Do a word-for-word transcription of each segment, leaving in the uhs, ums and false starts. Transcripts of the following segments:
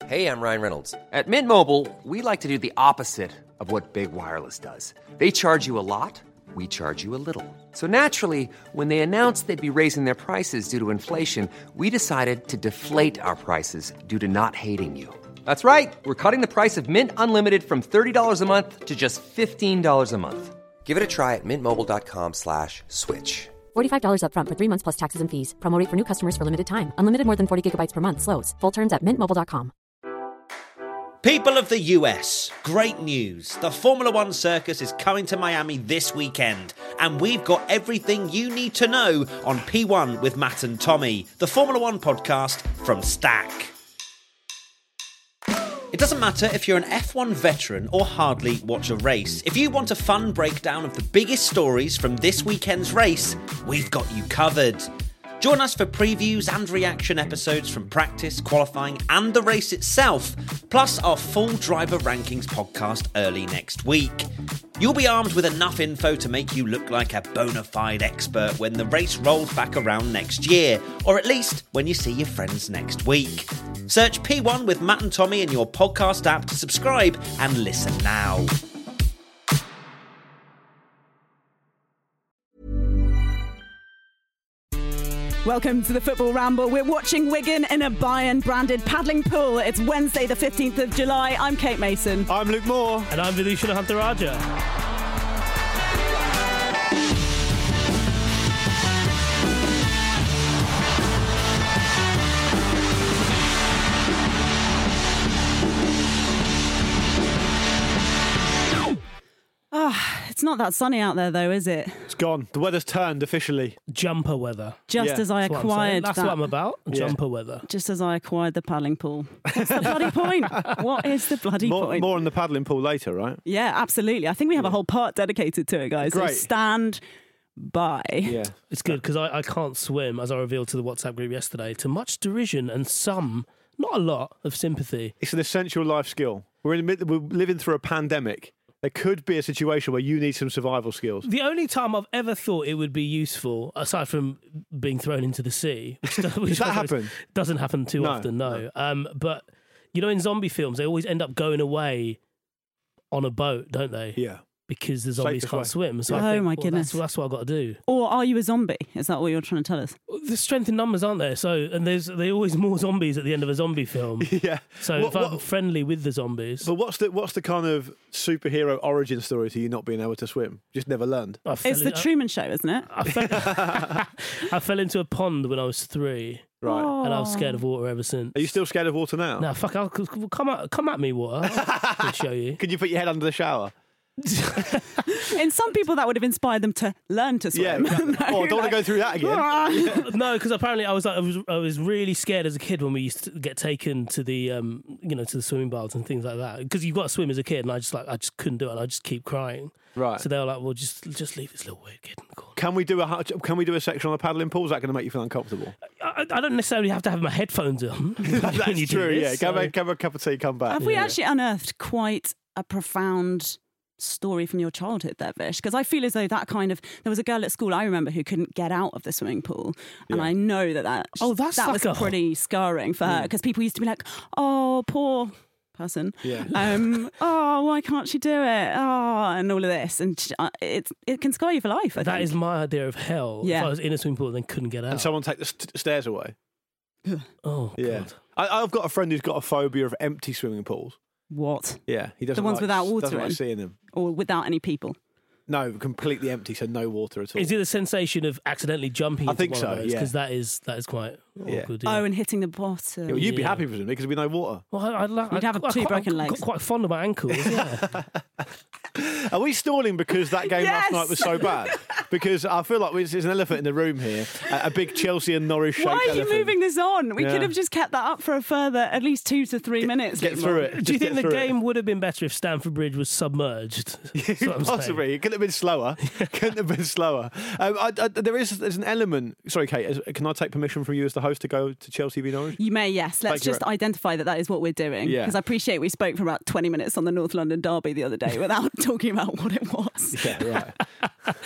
Hey, I'm Ryan Reynolds. At Mint Mobile, we like to do the opposite of what Big Wireless does. They charge you a lot, we charge you a little. So naturally, when they announced they'd be raising their prices due to inflation, we decided to deflate our prices due to not hating you. That's right. We're cutting the price of Mint Unlimited from thirty dollars a month to just fifteen dollars a month. Give it a try at mintmobile.com slash switch. forty-five dollars up front for three months plus taxes and fees. Promo rate for new customers for limited time. Unlimited more than forty gigabytes per month. Slows full terms at mint mobile dot com. People of the U S, great news. The Formula One circus is coming to Miami this weekend, and we've got everything you need to know on P one with Matt and Tommy, the Formula One podcast from Stack. It doesn't matter if you're an F one veteran or hardly watch a race. If you want a fun breakdown of the biggest stories from this weekend's race, we've got you covered. Join us for previews and reaction episodes from practice, qualifying and the race itself, plus our full driver rankings podcast early next week. You'll be armed with enough info to make you look like a bona fide expert when the race rolls back around next year, or at least when you see your friends next week. Search P one with Matt and Tommy in your podcast app to subscribe and listen now. Welcome to the Football Ramble. We're watching Wigan in a Bayern-branded paddling pool. It's Wednesday, the fifteenth of July. I'm Kate Mason. I'm Luke Moore. And I'm Vidushan Huntaraja. Oh, it's not that sunny out there, though, is it? It's gone. The weather's turned officially. Jumper weather. Just Yeah. as I That's what I'm saying. acquired That's that. what I'm about. Yeah. Jumper weather. Just as I acquired the paddling pool. What's the bloody point? What is the bloody More, point? more on the paddling pool later, right? Yeah, absolutely. I think we have a whole part dedicated to it, guys. So Great. stand by. Yeah. It's good because I, I can't swim, as I revealed to the WhatsApp group yesterday, to much derision and some, not a lot, of sympathy. It's an essential life skill. We're in the mid- we're living through a pandemic. There could be a situation where you need some survival skills. The only time I've ever thought it would be useful, aside from being thrown into the sea, which, does, which Does that I suppose happen? doesn't happen too No, often, no. Um, but, you know, in zombie films, they always end up going away on a boat, don't they? Yeah. Because the zombies Safest can't way. swim. So I Oh, think, my well, goodness. That's, that's what I've got to do. Or are you a zombie? Is that what you're trying to tell us? There's strength in numbers, aren't there? So, and there's there are always more zombies at the end of a zombie film. Yeah. So What- if I'm what- friendly with the zombies, But what's the what's the kind of superhero origin story to you not being able to swim? Just never learned. I fell It's the in- Truman Show, isn't it? I, I, fell, I fell into a pond when I was three, Right. and I was scared of water ever since. Are you still scared of water now? No, fuck! I'll, come at come at me, water. I'll show you. Could you put your head under the shower? In some people, that would have inspired them to learn to Yeah. swim. No, oh, I don't want to go through that again. No, because apparently I was like I was I was really scared as a kid when we used to get taken to the um you know to the swimming baths and things like that because you've got to swim as a kid and I just like I just couldn't do it and I just keep crying. Right. So they were like, well, just just leave this little weird kid in the corner. Can we do a can we do a section on the paddling pool? Is that going to make you feel uncomfortable? I, I don't necessarily have to have my headphones on. when That's you do true. this, Yeah. so- Come have, have a cup of tea. Come back. Have we Yeah. actually unearthed quite a profound story from your childhood there, Vish? Because I feel as though that kind of... There was a girl at school I remember who couldn't get out of the swimming pool. And Yeah. I know that that, Oh, that's that like was a- pretty scarring for her because people used to be like, oh, poor person. Yeah. Um, oh, why can't she do it? Oh, and all of this. And she, uh, it, it can scar you for life, I That think. is my idea of hell. Yeah. If I was in a swimming pool and then couldn't get out. And someone take the st- stairs away. oh, Yeah. God. I, I've got a friend who's got a phobia of empty swimming pools. What? Yeah, he doesn't. The ones like, without water Doesn't like in? seeing them. Or without any people? No, completely empty, so no water at all. Is it the sensation of accidentally jumping I into think one so, of those? yeah. Because that is, that is quite Yeah. awkward. Yeah. Oh, and hitting the bottom. Yeah, well, you'd be Yeah. happy for them because there'd be no water. Well, I, I'd like, You'd have I, two I, broken I, legs. got quite fond of my ankles, yeah. Are we stalling because that game Yes! last night was so bad? Because I feel like there's an elephant in the room here, a, a big Chelsea and Norwich shaped Why are you elephant. moving this on? We Yeah. could have just kept that up for a further at least two to three minutes. Get through it. Do you Just think get the through it. game would have been better if Stamford Bridge was submerged? That's what I'm saying. Possibly. It could have been slower. Couldn't have been slower. Um, I, I, there is there's an element. Sorry, Kate. is- Can I take permission from you as the host to go to Chelsea v Norwich? You may, yes. Let's Thank you. just identify that that is what we're doing. Yeah. Because I appreciate we spoke for about twenty minutes on the North London derby the other day without talking about what it was. Yeah, right.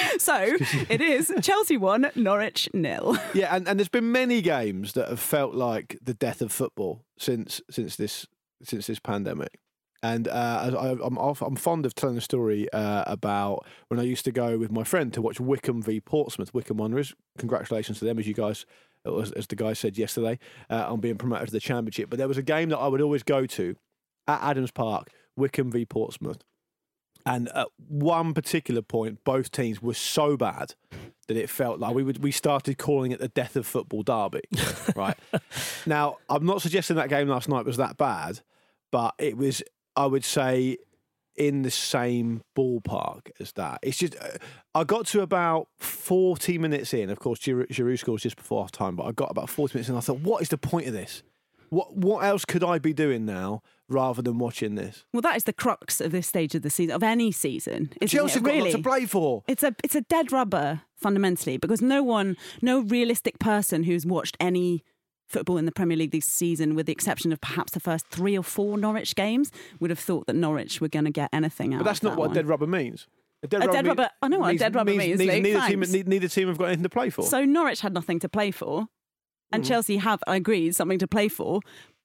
So it is Chelsea one, Norwich nil. Yeah, and, and there's been many games that have felt like the death of football since since this since this pandemic. And uh, I, I'm I'm fond of telling a story uh, about when I used to go with my friend to watch Wycombe v Portsmouth. Wycombe Wanderers. Congratulations to them, as you guys, as, as the guy said yesterday, uh, on being promoted to the Championship. But there was a game that I would always go to at Adams Park, Wycombe v Portsmouth. And at one particular point, both teams were so bad that it felt like we would we started calling it the death of football derby. Right now, I'm not suggesting that game last night was that bad, but it was, I would say, in the same ballpark as that. It's just, uh, I got to about forty minutes in. Of course, Giroud, Giroud scores just before half time, but I got about forty minutes in and I thought, what is the point of this? What what else could I be doing now rather than watching this? Well, that is the crux of this stage of the season, of any season. Isn't Chelsea it? have got Really? lots to play for. It's a it's a dead rubber fundamentally, because no one, no realistic person who's watched any football in the Premier League this season, with the exception of perhaps the first three or four Norwich games, would have thought that Norwich were going to get anything out. But that's of not that what one. dead rubber means. A dead A rubber, dead rubber- I know what a means, dead rubber means, Luke, neither, team, thanks. ne- neither team have got anything to play for. So Norwich had nothing to play for, and Chelsea have, I agree, something to play for.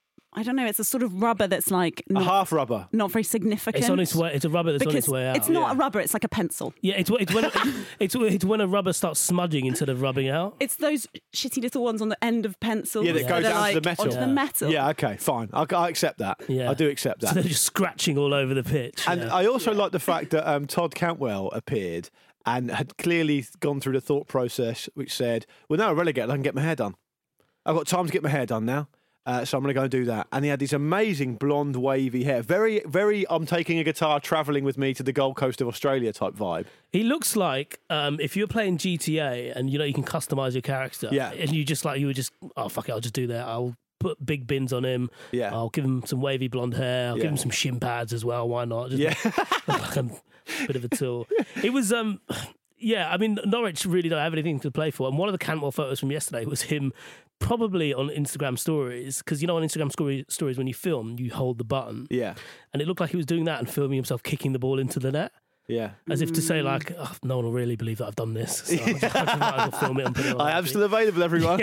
I don't know. It's a sort of rubber that's like a not, half rubber. not very significant. It's on its way. It's a rubber that's because on its way out. it's not yeah. a rubber. It's like a pencil. Yeah, it's it's when it's it's when a rubber starts smudging instead of rubbing out. It's those shitty little ones on the end of pencils. Yeah, that goes are down to like the metal. Onto Yeah. the metal. Yeah, okay, fine. I, I accept that. Yeah. I do accept So that. they're just scratching all over the pitch. And yeah. I also like the fact that um, Todd Cantwell appeared and had clearly gone through the thought process, which said, well, now I'm relegated, I can get my hair done. I've got time to get my hair done now. Uh, so I'm going to go and do that. And he had this amazing blonde, wavy hair. Very, very, I'm taking a guitar, travelling with me to the Gold Coast of Australia type vibe. He looks like um, if you're playing G T A and you know you can customize your character, Yeah. and you just like you would just oh fuck it, I'll just do that. I'll put big bins on him. Yeah. I'll give him some wavy blonde hair. I'll Yeah. give him some shin pads as well. Why not? Just Yeah. like a bit of a tool. It was um. Yeah, I mean, Norwich really don't have anything to play for. And one of the Cantwell photos from yesterday was him probably on Instagram stories, because you know on Instagram story, stories when you film, you hold the button. Yeah. And it looked like he was doing that and filming himself kicking the ball into the net. Yeah. As if to say, like, oh, no one will really believe that I've done this. So I just might as well film it and put it on. I am still available, everyone.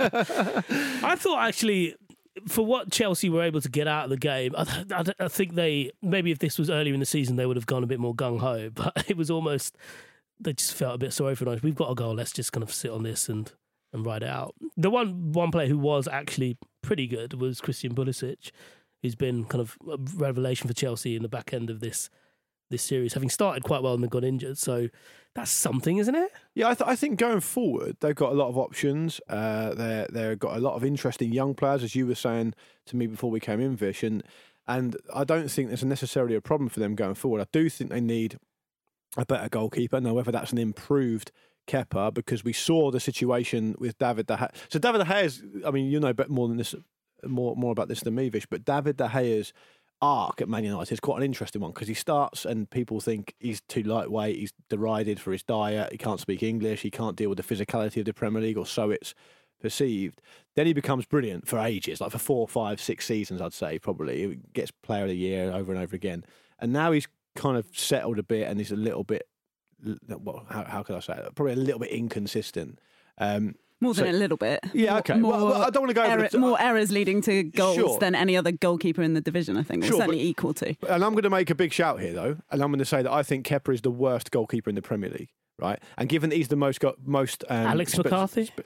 I thought actually, for what Chelsea were able to get out of the game, I, I, I think they, maybe if this was earlier in the season, they would have gone a bit more gung-ho. But it was almost, they just felt a bit sorry for us. We've got a goal, let's just kind of sit on this and, and ride it out. The one one player who was actually pretty good was Christian Pulisic, who's been kind of a revelation for Chelsea in the back end of this this series, having started quite well and then got injured. So that's something, isn't it? Yeah, I, th- I think going forward, they've got a lot of options. Uh, they're, they've got a lot of interesting young players, as you were saying to me before we came in, Vish. And, and I don't think there's necessarily a problem for them going forward. I do think they need a better goalkeeper. Now, whether that's an improved Kepa, because we saw the situation with David De Gea. So David De Gea's, I mean, you know more than this, more more about this than me, Vish, but David De Gea's arc at Man United is quite an interesting one, because he starts and people think he's too lightweight, he's derided for his diet, he can't speak English, he can't deal with the physicality of the Premier League, or so it's perceived. Then he becomes brilliant for ages, like for four, five, six seasons, I'd say, probably. He gets Player of the Year over and over again. And now he's kind of settled a bit and he's a little bit, well, how, how could I say it? Probably a little bit inconsistent. Um, More than so- a little bit. Yeah, More- okay. More, Well, well, I don't want to go over error- the- more errors leading to goals Sure. than any other goalkeeper in the division, I think. Or Sure, certainly but- equal to. And I'm going to make a big shout here, though, and I'm going to say that I think Kepa is the worst goalkeeper in the Premier League, right? And given that he's the most go- most um, Alex spe- McCarthy? spe-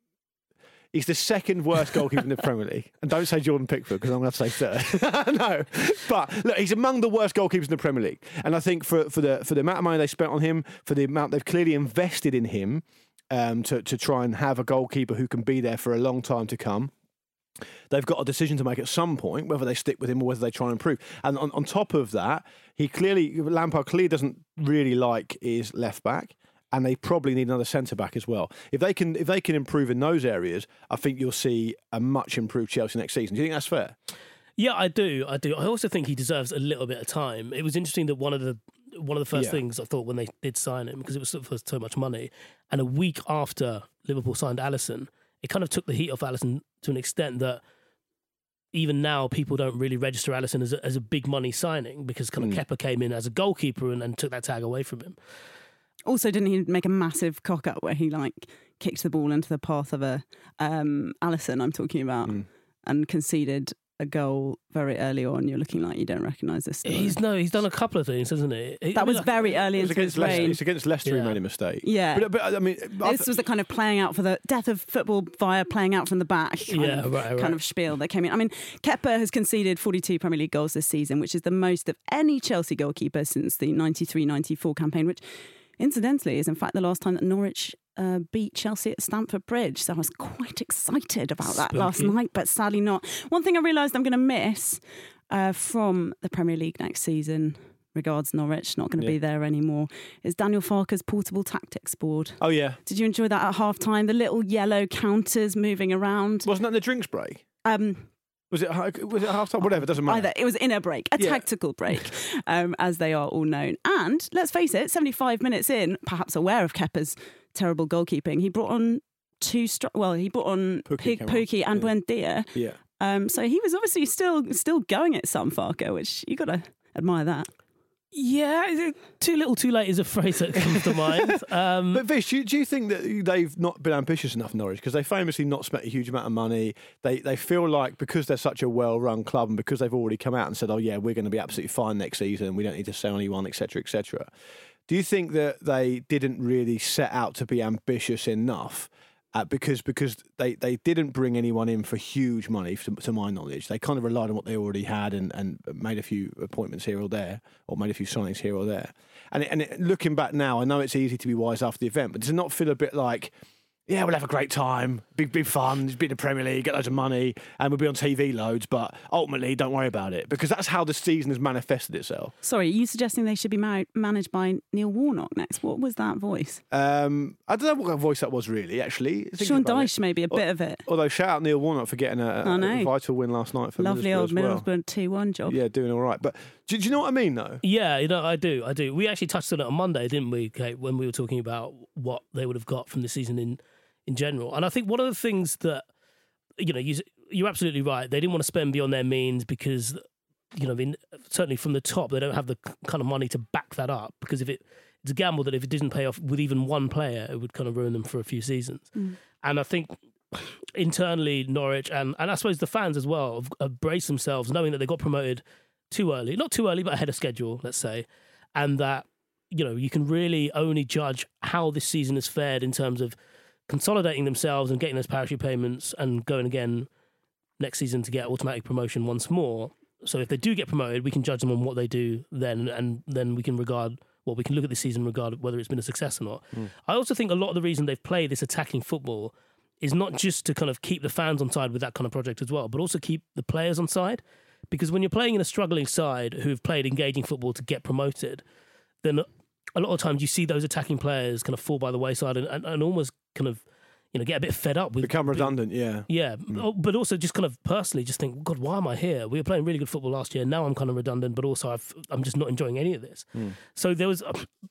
he's the second worst goalkeeper in the Premier League, and don't say Jordan Pickford because I'm going to have to say third. No, but look, he's among the worst goalkeepers in the Premier League, and I think for for the for the amount of money they spent on him, for the amount they've clearly invested in him, um, to to try and have a goalkeeper who can be there for a long time to come. They've got a decision to make at some point, whether they stick with him or whether they try and improve. And on, on top of that, he clearly, Lampard clearly doesn't really like his left back, and they probably need another centre back as well. If they can, if they can improve in those areas, I think you'll see a much improved Chelsea next season. Do you think that's fair? Yeah, I do. I do. I also think he deserves a little bit of time. It was interesting that one of the one of the first Yeah. things I thought when they did sign him, because it was for so much money, and a week after Liverpool signed Alisson, it kind of took the heat off Alisson to an extent that even now people don't really register Alisson as a, as a big money signing, because kind of Mm. Kepa came in as a goalkeeper and, and took that tag away from him. Also, didn't he make a massive cock up where he like kicked the ball into the path of a um, Alisson I'm talking about Mm. and conceded a goal very early on? You're looking like you don't recognise this story. He's no, he's done a couple of things, hasn't he? He- That was very early It's into his against, Leicester, reign. it's against Leicester he Yeah. made a mistake. Yeah. But, but I mean, I This was the kind of playing out for the death of football via playing out from the back kind, Yeah, of, right, right. kind of spiel that came in. I mean, Kepa has conceded forty-two Premier League goals this season, which is the most of any Chelsea goalkeeper since the ninety-three ninety-four campaign, which incidentally is in fact the last time that Norwich uh, beat Chelsea at Stamford Bridge. So I was quite excited about that last Spooky. night, but sadly not. One thing I realised I'm going to miss uh, from the Premier League next season, regards Norwich, not going to Yeah. be there anymore, is Daniel Farke's portable tactics board. Oh, yeah. Did you enjoy that at half time? The little yellow counters moving around. Wasn't that in the drinks break? Um, Was it, was it half time? Whatever, doesn't matter. either it was in a break, a Yeah. tactical break, um, as they are all known. And let's face it, seventy-five minutes in, perhaps aware of Kepa's terrible goalkeeping, he brought on two. Str- well, he brought on Pukki Pig, came on, Pukki and yeah. Buendia. Yeah. Um, so he was obviously still still going at some Farke, which you got to admire that. Yeah, is it too little, too late is a phrase that comes to mind. Um, But Vish, do you, do you think that they've not been ambitious enough, Norwich? Because they famously not spent a huge amount of money. They they feel like because they're such a well-run club and because they've already come out and said, oh yeah, we're going to be absolutely fine next season, we don't need to sell anyone, et cetera, et cetera. Do you think that they didn't really set out to be ambitious enough? Uh, because because they, they didn't bring anyone in for huge money, to, to my knowledge. They kind of relied on what they already had and, and made a few appointments here or there, or made a few signings here or there. And it, and it, looking back now, I know it's easy to be wise after the event, but does it not feel a bit like, yeah, we'll have a great time, big, big fun, be in the Premier League, get loads of money, and we'll be on T V loads, but ultimately, don't worry about it. Because that's how the season has manifested itself. Sorry, are you suggesting they should be married, managed by Neil Warnock next? What was that voice? Um, I don't know what voice that was really, actually. thinking Sean about it. Dyche, maybe a bit of it. Although, shout out Neil Warnock for getting a, I a know. vital win last night for Lovely Middlesbrough old as well. Middlesbrough two one job. Yeah, doing all right. But do, do you know what I mean, though? yeah, you know, I do, I do. We actually touched on it on Monday, didn't we, Kate, when we were talking about what they would have got from the season in, in general. And I think one of the things that, you know, you, you're absolutely right. They didn't want to spend beyond their means because, you know, in, certainly from the top, they don't have the kind of money to back that up. Because if it, it's a gamble that if it didn't pay off with even one player, it would kind of ruin them for a few seasons. Mm. And I think internally, Norwich and, and I suppose the fans as well have, have braced themselves, knowing that they got promoted too early, not too early, but ahead of schedule, let's say, and that, you know, you can really only judge how this season has fared in terms of consolidating themselves and getting those parachute payments and going again next season to get automatic promotion once more. So if they do get promoted, we can judge them on what they do then, and then we can regard, well, we can look at the season and regard whether it's been a success or not. Mm. I also think a lot of the reason they've played this attacking football is not just to kind of keep the fans on side with that kind of project as well, but also keep the players on side. Because when you're playing in a struggling side who've played engaging football to get promoted, then a lot of times you see those attacking players kind of fall by the wayside and, and, and almost kind of, you know, get a bit fed up with Become redundant, yeah. Yeah, but also just kind of personally just think, God, why am I here? We were playing really good football last year. Now I'm kind of redundant, but also I've, I'm just not enjoying any of this. Mm. So there was,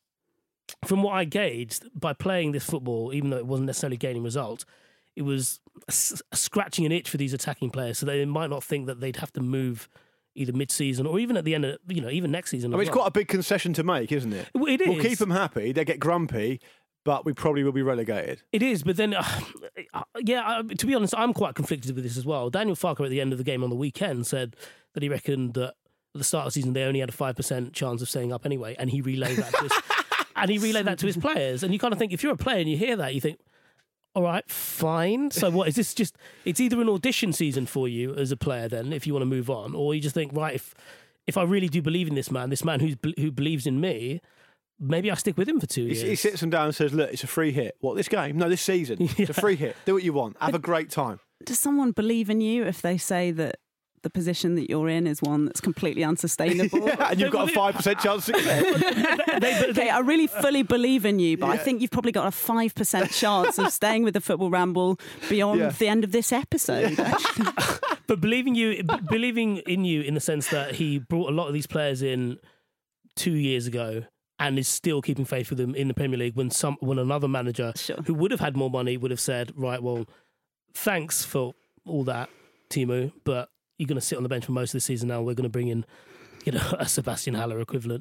from what I gauged, by playing this football, even though it wasn't necessarily gaining results, it was scratching an itch for these attacking players, so they might not think that they'd have to move either mid-season or even at the end of, you know, even next season. I mean, as it's well. quite a big concession to make, isn't it? Well, it We'll is. keep them happy, they get grumpy, but we probably will be relegated. It is, but then, uh, yeah, uh, to be honest, I'm quite conflicted with this as well. Daniel Farke at the end of the game on the weekend said that he reckoned that at the start of the season they only had a five percent chance of staying up anyway, and he relayed that to his, and he relayed that to his players. And you kind of think, if you're a player and you hear that, you think, all right, fine. So what is this? Just it's either an audition season for you as a player, then if you want to move on, or you just think, right, if if I really do believe in this man, this man who's who believes in me, maybe I stick with him for two He, years. he sits them down and says, look, it's a free hit. What, this game? No, this season. It's a free hit. Do what you want. Have a great time. Does someone believe in you if they say that the position that you're in is one that's completely unsustainable? Yeah, and you've got a five percent chance of success. Okay, I really fully believe in you, but I Yeah. think you've probably got a five percent chance of staying with the Football Ramble beyond Yeah. the end of this episode. But believing you, b- believing in you in the sense that he brought a lot of these players in two years ago and is still keeping faith with them in the Premier League when some when another manager Sure. who would have had more money would have said, right, well, thanks for all that, Timo, but you're going to sit on the bench for most of the season now. We're going to bring in, you know, a Sebastian Haller equivalent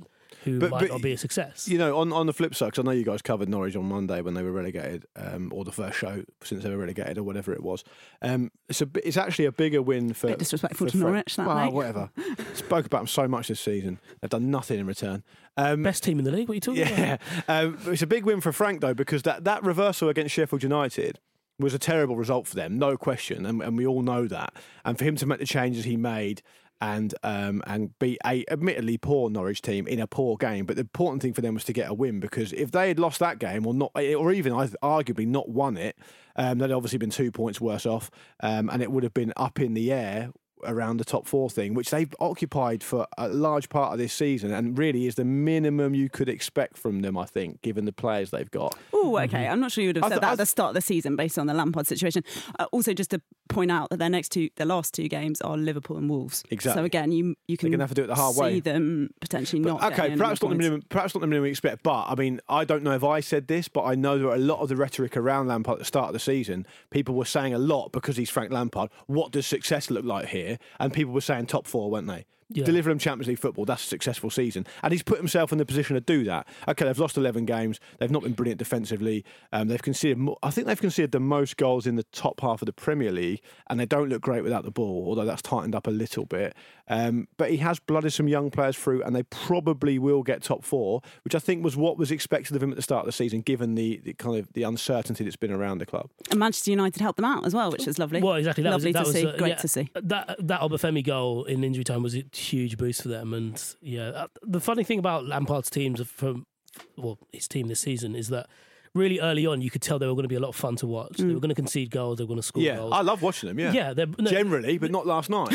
who But- might but, not be a success. You know, on, on the flip side, because I know you guys covered Norwich on Monday when they were relegated, um, or the first show since they were relegated, or whatever it was. Um, it's a, bi- it's actually a bigger win for Bit disrespectful for to Fra- Norwich, that, well, mate. whatever. Spoke about them so much this season. They've done nothing in return. Um, Best team in the league. What are you talking about? yeah, um, but it's a big win for Frank though, because that, that reversal against Sheffield United was a terrible result for them, no question, and, and we all know that. And for him to make the changes he made and um, and beat a admittedly poor Norwich team in a poor game, but the important thing for them was to get a win, because if they had lost that game or not, or even arguably not won it, um, they'd obviously been two points worse off, um, and it would have been up in the air around the top four thing, which they've occupied for a large part of this season, and really is the minimum you could expect from them, I think, given the players they've got. Oh, okay. I'm not sure you would have I said th- that I at the th- start of the season based on the Lampard situation. Uh, also, just to point out that their next two, their last two games are Liverpool and Wolves. Exactly. So again, you you can They're gonna have to do it the hard see way. them potentially But, not. okay, getting any perhaps not the points. minimum. Perhaps not the minimum we expect. But I mean, I don't know if I said this, but I know that a lot of the rhetoric around Lampard at the start of the season, people were saying a lot because he's Frank Lampard. What does success look like here? And people were saying top four, weren't they? Yeah. Deliver them Champions League football. That's a successful season, and he's put himself in the position to do that. Okay, they've lost eleven games. They've not been brilliant defensively. Um, they've conceded. More, I think they've conceded the most goals in the top half of the Premier League, and they don't look great without the ball. Although that's tightened up a little bit. Um, but he has blooded some young players through, and they probably will get top four, which I think was what was expected of him at the start of the season, given the, the kind of the uncertainty that's been around the club. And Manchester United helped them out as well, which is lovely. Well, exactly. That lovely was, that to was, see. uh, Great yeah, to see. That that Obafemi goal in injury time was a huge boost for them. And yeah, uh, the funny thing about Lampard's teams from, well, his team this season is that really early on you could tell they were going to be a lot of fun to watch. Mm. They were going to concede goals. They were going to score Yeah, goals. I love watching them. Yeah, yeah, they're- no, generally, but not last night.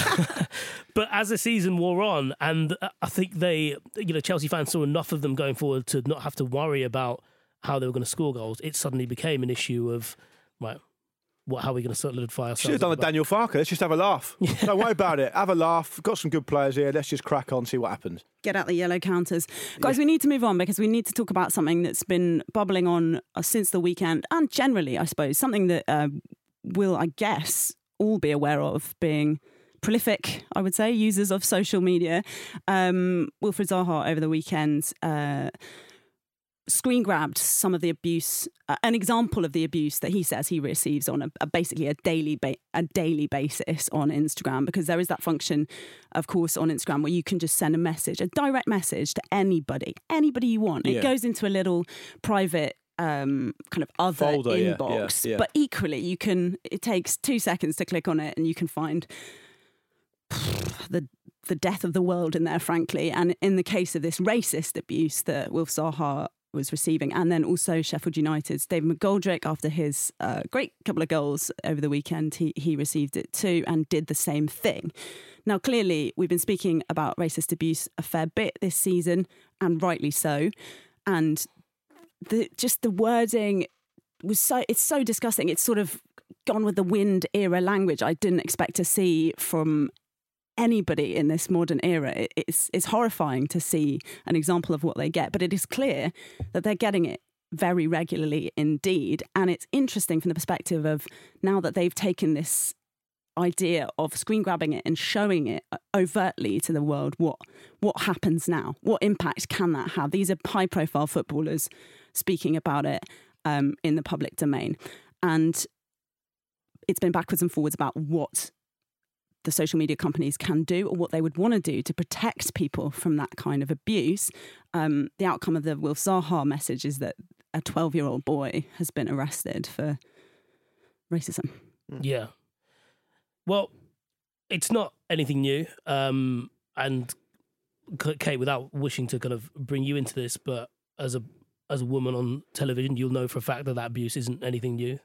But as the season wore on, and I think they, you know, Chelsea fans saw enough of them going forward to not have to worry about how they were going to score goals. It suddenly became an issue of, right, what, how are we going to solidify ourselves? Should have done a at the back? Daniel Farker. Let's just have a laugh. Don't worry about it. Have a laugh. Got some good players here. Let's just crack on, see what happens. Get out the yellow counters. Guys, we need to move on because we need to talk about something that's been bubbling on uh, since the weekend and generally, I suppose, something that uh, we'll, I guess, all be aware of, being prolific, I would say, users of social media. Um, Wilfried Zaha over the weekend uh, screen grabbed some of the abuse, uh, an example of the abuse that he says he receives on a, a basically a daily ba- a daily basis on Instagram, because there is that function, of course, on Instagram where you can just send a message, a direct message to anybody, anybody you want. Yeah. It goes into a little private um, kind of other Folder, yeah, inbox, yeah, yeah. but equally you can. It takes two seconds to click on it, and you can find the the death of the world in there, frankly. And in the case of this racist abuse that Wilf Zaha was receiving, and then also Sheffield United's David McGoldrick, after his uh, great couple of goals over the weekend, he, he received it too and did the same thing. Now, clearly, we've been speaking about racist abuse a fair bit this season, and rightly so. And the just the wording was so, it's so disgusting. It's sort of gone with the wind era language I didn't expect to see from anybody in this modern era. It- It's it's horrifying to see an example of what they get, but it is clear that they're getting it very regularly indeed. And it's interesting from the perspective of now that they've taken this idea of screen grabbing it and showing it overtly to the world, what what happens now? What impact can that have? These are high profile footballers speaking about it um, in the public domain. And it's been backwards and forwards about what the social media companies can do or what they would want to do to protect people from that kind of abuse. Um, the outcome of the Wilf Zaha message is that a twelve-year-old boy has been arrested for racism. Yeah. Well, it's not anything new. Um, and Kate, without wishing to kind of bring you into this, but as a as a woman on television, you'll know for a fact that that abuse isn't anything new.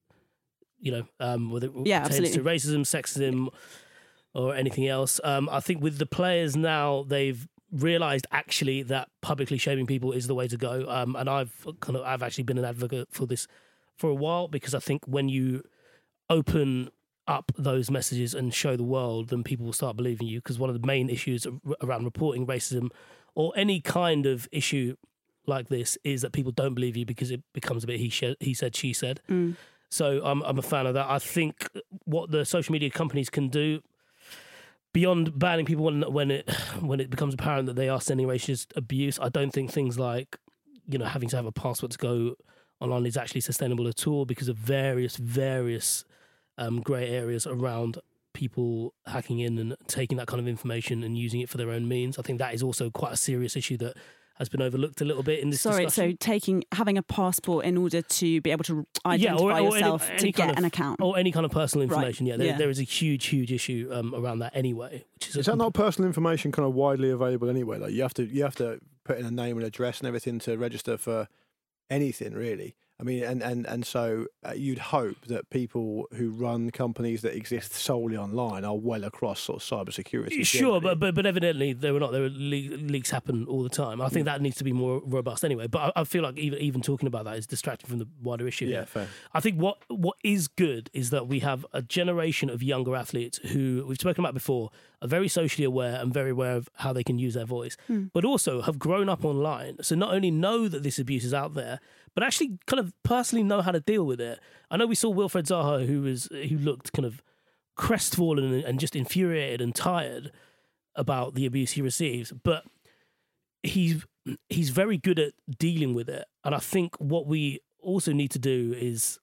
You know, um, whether it Yeah, pertains to absolutely. racism, sexism, or anything else. Um, I think with the players now, they've realised actually that publicly shaming people is the way to go. Um, and I've kind of I've actually been an advocate for this for a while, because I think when you open up those messages and show the world, then people will start believing you. Because one of the main issues around reporting racism or any kind of issue like this is that people don't believe you because it becomes a bit he, sh- he said, she said. Mm. So I'm I'm a fan of that. I think what the social media companies can do, beyond banning people when when it when it becomes apparent that they are sending racist abuse, I don't think things like, you know, having to have a password to go online is actually sustainable at all because of various various um, grey areas around people hacking in and taking that kind of information and using it for their own means. I think that is also quite a serious issue that has been overlooked a little bit in this Sorry, discussion. so taking having a passport in order to be able to identify yeah, or, or yourself any, to any get kind of, an account. Or any kind of personal information. Right. Yeah, there, Yeah. there is a huge, huge issue um, around that anyway. Which is Is a that not personal information kind of widely available anyway? Like you have to you have to put in a name and address and everything to register for anything, really. I mean, and and and so uh, you'd hope that people who run companies that exist solely online are well across sort of cybersecurity. Sure, generally. but, but but evidently they were not. There were le- leaks happen all the time. I think that needs to be more robust anyway. But I, I feel like even even talking about that is distracting from the wider issue. yeah, here. fair. I think what what is good is that we have a generation of younger athletes who we've spoken about before are very socially aware and very aware of how they can use their voice, but also have grown up online. So not only know that this abuse is out there, but actually kind of personally know how to deal with it. I know we saw Wilfred Zaha, who was who looked kind of crestfallen and, and just infuriated and tired about the abuse he receives, but he's he's very good at dealing with it. And I think what we also need to do is,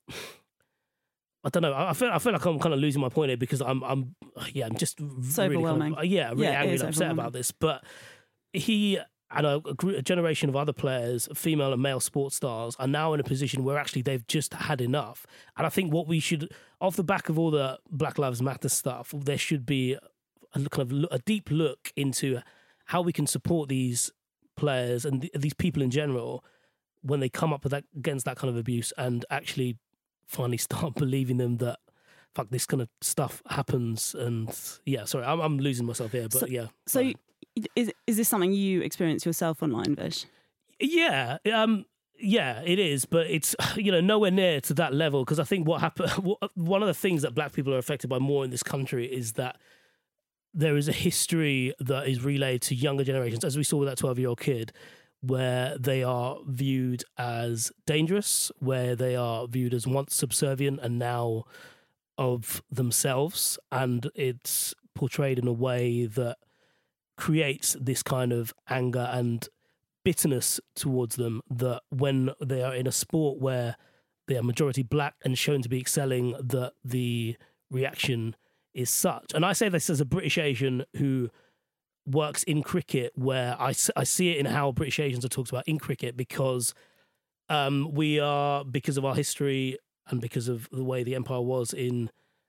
I don't know. I feel I feel like I'm kind of losing my point here because I'm I'm yeah I'm just It's really overwhelming. Kind of, yeah, really Yeah, it angry is and upset overwhelming. about this. But he and a, a gr- a generation of other players, female and male sports stars, are now in a position where actually they've just had enough. And I think what we should, off the back of all the Black Lives Matter stuff, there should be a kind of lo- a deep look into how we can support these players and th- these people in general when they come up with that, against that kind of abuse, and actually finally start believing them that fuck, this kind of stuff happens. And yeah, sorry, I'm, I'm losing myself here, but So- yeah. So, fine. is is this something you experience yourself online, Vish? Yeah, um, yeah, it is, but it's, you know, nowhere near to that level, because I think what happened, one of the things that black people are affected by more in this country is that there is a history that is relayed to younger generations, as we saw with that twelve-year-old kid, where they are viewed as dangerous, where they are viewed as once subservient and now of themselves, and it's portrayed in a way that creates this kind of anger and bitterness towards them, that when they are in a sport where they are majority black and shown to be excelling, that the reaction is such. And I say this as a British Asian who works in cricket, where I, s- I see it in how British Asians are talked about in cricket, because um, we are, because of our history and because of the way the empire was in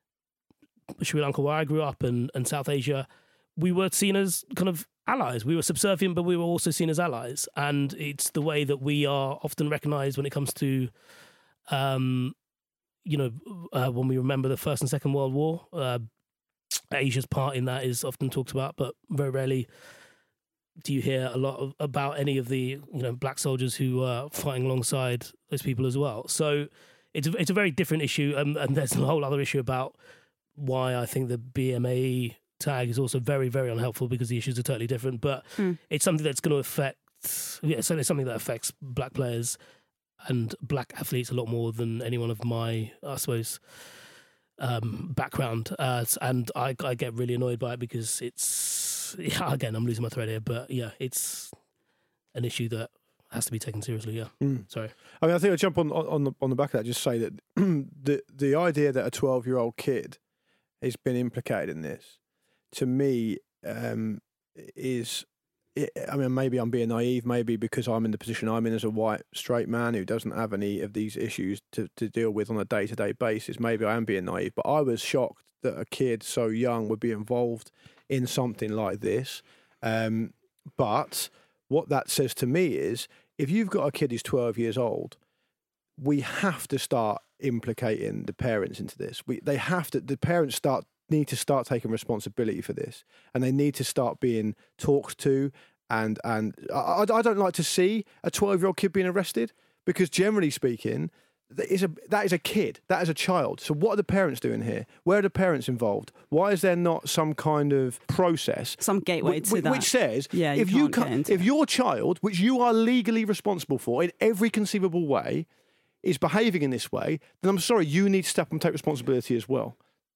Sri Lanka, where I grew up, and, and South Asia, we were seen as kind of allies. We were subservient, but we were also seen as allies. And it's the way that we are often recognised when it comes to, um, you know, uh, when we remember the First and Second World War. Uh, Asia's part in that is often talked about, but very rarely do you hear a lot of, about any of the, you know, black soldiers who are fighting alongside those people as well. So it's a, it's a very different issue, and, and there's a whole other issue about why I think the B M A E tag is also very, very unhelpful, because the issues are totally different. But Mm. it's something that's going to affect, yeah, it's certainly something that affects black players and black athletes a lot more than anyone of my, I suppose, um, background. Uh, and I, I get really annoyed by it because it's, yeah, again, I'm losing my thread here, but yeah, it's an issue that has to be taken seriously. Yeah. Mm. Sorry. I mean, I think I'll jump on on the on the back of that. Just say that the the idea that a twelve year old kid has been implicated in this, to me, um, is. I mean, maybe I'm being naive, maybe because I'm in the position I'm in as a white straight man who doesn't have any of these issues to, to deal with on a day to day basis. Maybe I am being naive, but I was shocked that a kid so young would be involved in something like this. Um, but what that says to me is, if you've got a kid who's twelve years old, we have to start implicating the parents into this. We they have to. The parents start need to start taking responsibility for this, and they need to start being talked to. And and I, I don't like to see a twelve year old kid being arrested, because generally speaking, that is a that is a kid, that is a child. So what are the parents doing here? Where are the parents involved? Why is there not some kind of process, Some gateway Wh- to wh- that. which says, Yeah, you if you can't ca- get into if it. your child, which you are legally responsible for in every conceivable way, is behaving in this way, then I'm sorry, you need to step up and take responsibility as well.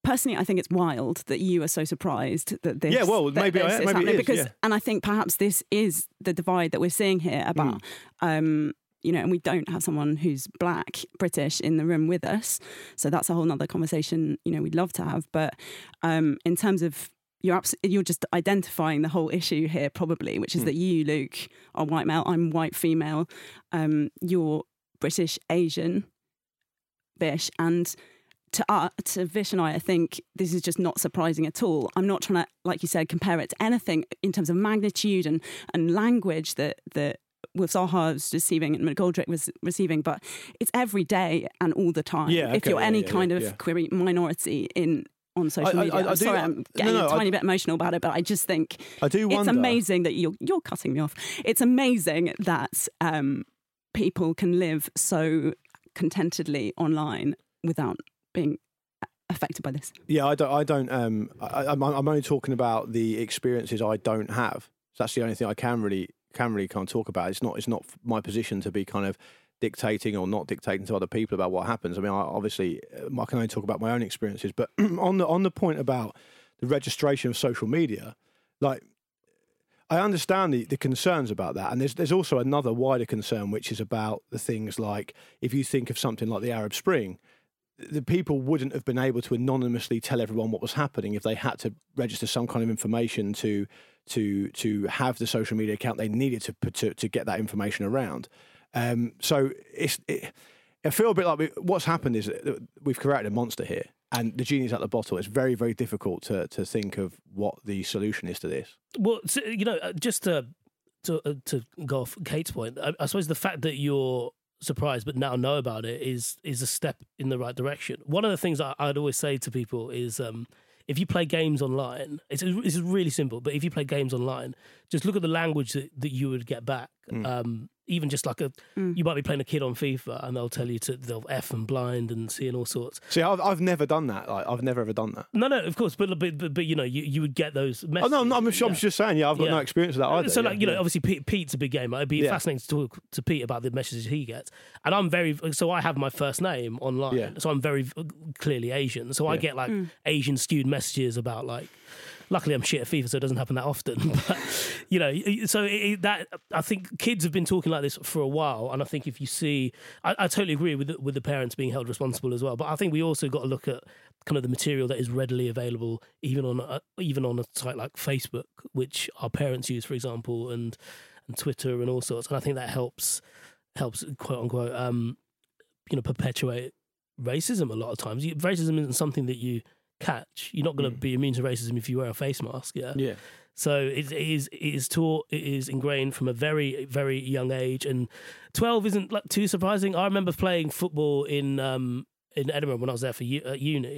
personally, I think it's wild that you are so surprised that this. Yeah, well, that maybe this I- is maybe it happening is, because, yeah. and I think perhaps this is the divide that we're seeing here about, Mm. um, you know, and we don't have someone who's black, British in the room with us, so that's a whole nother conversation. You know, we'd love to have, but um, in terms of you're abs- you're just identifying the whole issue here, probably, which is Mm. that you, Luke, are white male. I'm white female. Um, you're British Asian, Vish, and to uh, to Vish and I, I think this is just not surprising at all. I'm not trying to, like you said, compare it to anything in terms of magnitude and, and language that that Wilf Zaha was receiving and McGoldrick was receiving, but it's every day and all the time. Yeah, if okay, you're yeah, any yeah, kind yeah, of yeah. queer minority in on social I- I- media. I- I I'm do- sorry, I'm no, getting no, a tiny I- bit emotional about it, but I just think I do it's wonder. amazing that you're you're cutting me off. It's amazing that um, people can live so contentedly online without being affected by this. Yeah, I don't. I don't. Um, I, I'm, I'm only talking about the experiences I don't have. So that's the only thing I can really can really kind of talk about. It's not. It's not my position to be kind of dictating or not dictating to other people about what happens. I mean, I, obviously, uh, I can only talk about my own experiences. But on the on the point about the registration of social media, like, I understand the, the concerns about that, and there's there's also another wider concern, which is about the things like if you think of something like the Arab Spring. The people wouldn't have been able to anonymously tell everyone what was happening if they had to register some kind of information to to to have the social media account they needed to put to, to get that information around. Um, so it's it, I feel a bit like we, what's happened is that we've created a monster here, and the genie's at the bottle. It's very very difficult to to think of what the solution is to this. Well, so, you know, uh, just to to, uh, to go off Kate's point, I, I suppose the fact that you're surprised but now know about it is is a step in the right direction. One of the things I, I'd always say to people is um, if you play games online, it's, it's really simple, but if you play games online, just look at the language that, that you would get back. Mm. Um, even just like a, mm. you might be playing a kid on FIFA and they'll tell you to, they'll F and blind and see and all sorts. See, I've, I've never done that. Like, I've never ever done that. No, no, of course, but but, but, but you know, you, you would get those messages. Oh, no, no I'm, yeah. I'm just saying, yeah, I've got yeah. no experience with that either. So, yeah, like, you yeah. know, obviously Pete, Pete's a big gamer. It'd be yeah. fascinating to talk to Pete about the messages he gets. And I'm very, so I have my first name online. Yeah. So I'm very clearly Asian. So I get like mm. Asian skewed messages about like, luckily I'm shit at FIFA, so it doesn't happen that often. But, you know, so it, that I think kids have been talking like this for a while, and I think if you see, I, I totally agree with the, with the parents being held responsible as well. But I think we also got to look at kind of the material that is readily available, even on a, even on a site like Facebook, which our parents use, for example, and and Twitter and all sorts. And I think that helps helps quote unquote, um, you know, perpetuate racism a lot of times. Racism isn't something that you catch. You're not going to mm. be immune to racism if you wear a face mask. Yeah. Yeah. So it, it is it is taught, it is ingrained from a very, very young age. And twelve isn't like too surprising. I remember playing football in um, in Edinburgh when I was there for u- at uni,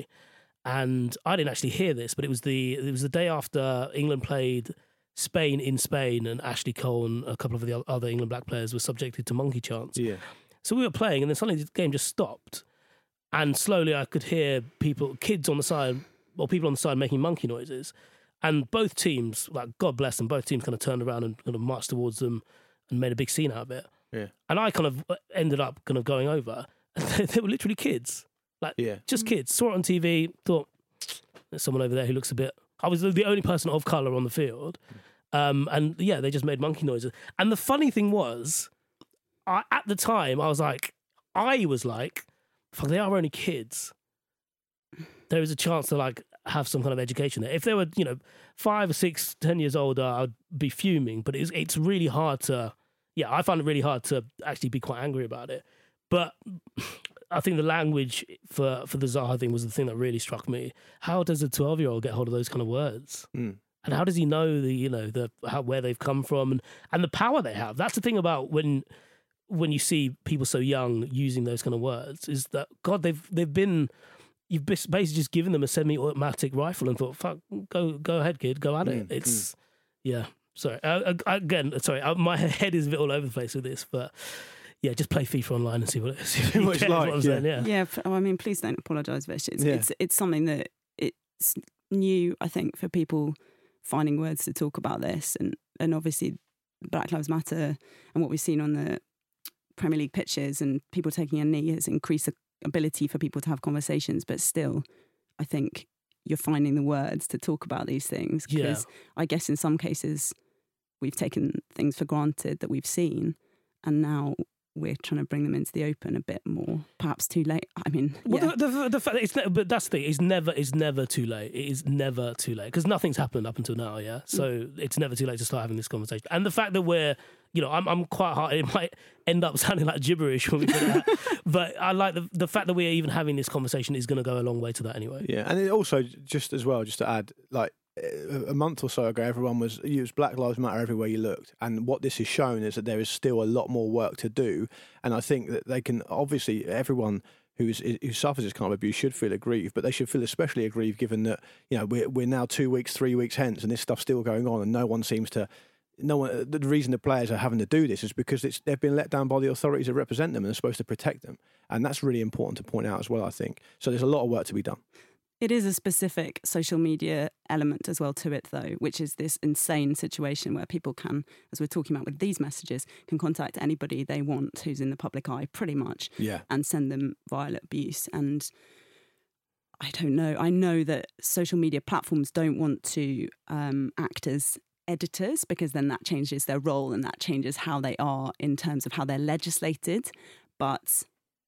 and I didn't actually hear this, but it was the it was the day after England played Spain in Spain, and Ashley Cole and a couple of the other England black players were subjected to monkey chants. Yeah. So we were playing, and then suddenly the game just stopped. And slowly I could hear people, kids on the side, or people on the side making monkey noises. And both teams, like God bless them, both teams kind of turned around and kind of marched towards them and made a big scene out of it. Yeah. And I kind of ended up kind of going over. And they, they were literally kids. Like, yeah. just kids. Saw it on T V, thought, there's someone over there who looks a bit... I was the only person of colour on the field. Um, and yeah, they just made monkey noises. And the funny thing was, I, at the time, I was like, I was like, fuck, they are only kids. There is a chance to like have some kind of education there. If they were, you know, five or six, ten years older, I'd be fuming. But it's it's really hard to, yeah, I find it really hard to actually be quite angry about it. But I think the language for for the Zaha thing was the thing that really struck me. How does a twelve year old get hold of those kind of words? Mm. And how does he know the, you know, the how where they've come from and, and the power they have? That's the thing about when when you see people so young using those kind of words, is that God, they've they've been, you've basically just given them a semi-automatic rifle and thought, fuck, go go ahead, kid, go at it. Mm, it's, mm. yeah. Sorry, uh, again, sorry, uh, my head is a bit all over the place with this, but yeah, just play FIFA online and see what it see what it's like. What I'm yeah. saying, yeah, yeah. Oh, I mean, please don't apologise, Vish. It's, yeah. it's it's something that it's new, I think, for people finding words to talk about this, and and obviously Black Lives Matter and what we've seen on the Premier League pitches and people taking a knee has increased the ability for people to have conversations. But still, I think you're finding the words to talk about these things. Because Yeah. I guess in some cases we've taken things for granted that we've seen, and now we're trying to bring them into the open a bit more. Perhaps too late. I mean, Well, yeah. the, the, the fact it's ne- but that's the thing. It's never, it's never too late. It is never too late because nothing's happened up until now. Yeah, so it's never too late to start having this conversation. And the fact that we're, you know, I'm, I'm quite hard. It might end up sounding like gibberish when we put it out, but I like the the fact that we're even having this conversation is going to go a long way to that anyway. Yeah, and it also just as well, just to add, like a month or so ago, everyone was it was Black Lives Matter everywhere you looked, and what this has shown is that there is still a lot more work to do. And I think that they can obviously everyone who's who suffers this kind of abuse should feel aggrieved, but they should feel especially aggrieved given that you know we're we're now two weeks, three weeks hence, and this stuff's still going on, and no one seems to. No one. The reason the players are having to do this is because it's, they've been let down by the authorities that represent them and are supposed to protect them, and that's really important to point out as well. I think so. There's a lot of work to be done. It is a specific social media element as well to it, though, which is this insane situation where people can, as we're talking about with these messages, can contact anybody they want who's in the public eye, pretty much, Yeah. and send them violent abuse. And I don't know. I know that social media platforms don't want to um, act as editors because then that changes their role and that changes how they are in terms of how they're legislated. But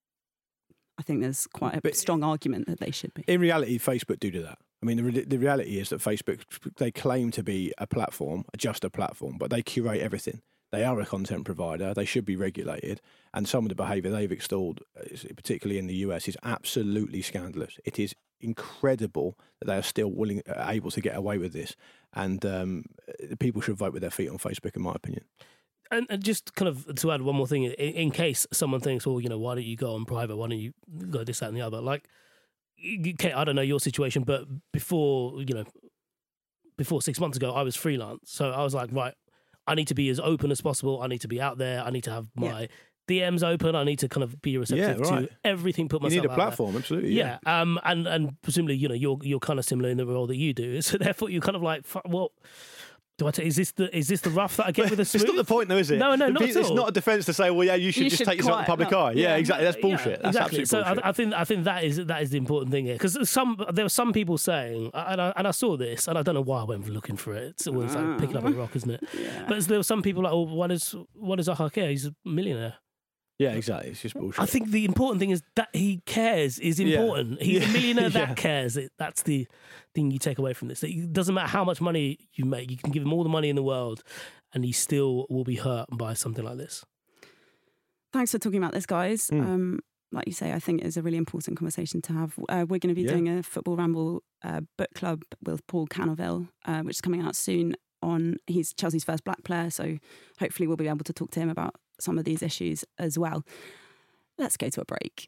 I think there's quite a But strong argument that they should be. In reality, Facebook do do that. I mean, the, re- the reality is that Facebook, they claim to be a platform, just a platform, but they curate everything. They are a content provider. They should be regulated. And some of the behaviour they've extolled, particularly in the U S, is absolutely scandalous. It is incredible that they are still willing, able to get away with this. And um, people should vote with their feet on Facebook, in my opinion. And, and just kind of to add one more thing, in, in case someone thinks, well, you know, why don't you go on private? Why don't you go this, that, and the other? Like, okay, I don't know your situation, but before, you know, before six months ago, I was freelance. So I was like, right, I need to be as open as possible. I need to be out there. I need to have my Yeah. D Ms open. I need to kind of be receptive Yeah, right. to everything. Put You myself need a out there. platform, absolutely. Yeah, Yeah. um, and and presumably, you know, you're you're kind of similar in the role that you do. So therefore, you're kind of like, fuck, what do I? T- is this the is this the rough that I get with a smooth? It's not the point, though, is it? No, no, The not pe- at It's all. not a defence to say, well, yeah, you should You just should take yourself in the quiet public up. eye. Yeah, Yeah. exactly. That's Yeah, bullshit. That's exactly. absolute So bullshit. I, I think I think that is that is the important thing here because some there were some people saying, and I, and I saw this, and I don't know why I went looking for it. It's always like picking up a rock, isn't it? But there were some people like, oh, what does what does Zaha care? He's a millionaire. Yeah, exactly. It's just bullshit. I think the important thing is that he cares is Yeah. important. He's Yeah. a millionaire that Yeah. cares. It, that's the thing you take away from this. It doesn't matter how much money you make. You can give him all the money in the world and he still will be hurt by something like this. Thanks for talking about this, guys. Mm. Um, like you say, I think it's a really important conversation to have. Uh, we're going to be Yeah. doing a Football Ramble uh, book club with Paul Canoville, uh, which is coming out soon. On he's Chelsea's first black player, so hopefully we'll be able to talk to him about some of these issues as well. Let's go to a break.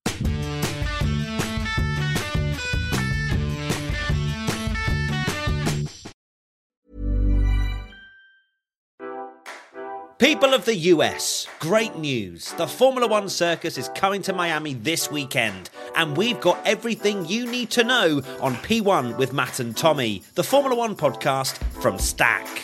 People of the U S, great news. The Formula One circus is coming to Miami this weekend, and we've got everything you need to know on P one with Matt and Tommy, the Formula One podcast from Stack.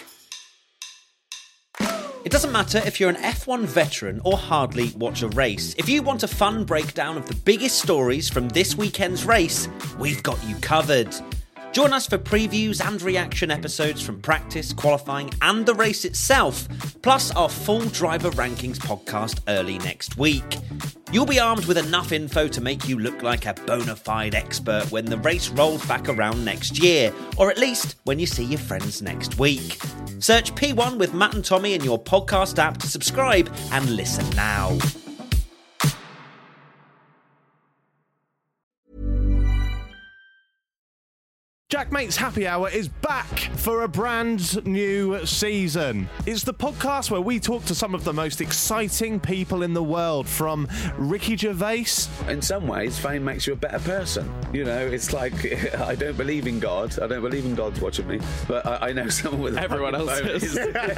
It doesn't matter if you're an F one veteran or hardly watch a race. If you want a fun breakdown of the biggest stories from this weekend's race, we've got you covered. Join us for previews and reaction episodes from practice, qualifying and the race itself, plus our full driver rankings podcast early next week. You'll be armed with enough info to make you look like a bona fide expert when the race rolls back around next year, or at least when you see your friends next week. Search P one with Matt and Tommy in your podcast app to subscribe and listen now. Jack Mate's Happy Hour is back for a brand new season. It's the podcast where we talk to some of the most exciting people in the world, from Ricky Gervais. In some ways, fame makes you a better person. You know, it's like, I don't believe in God. I don't believe in God's watching me. But I, I know someone with... Everyone else is.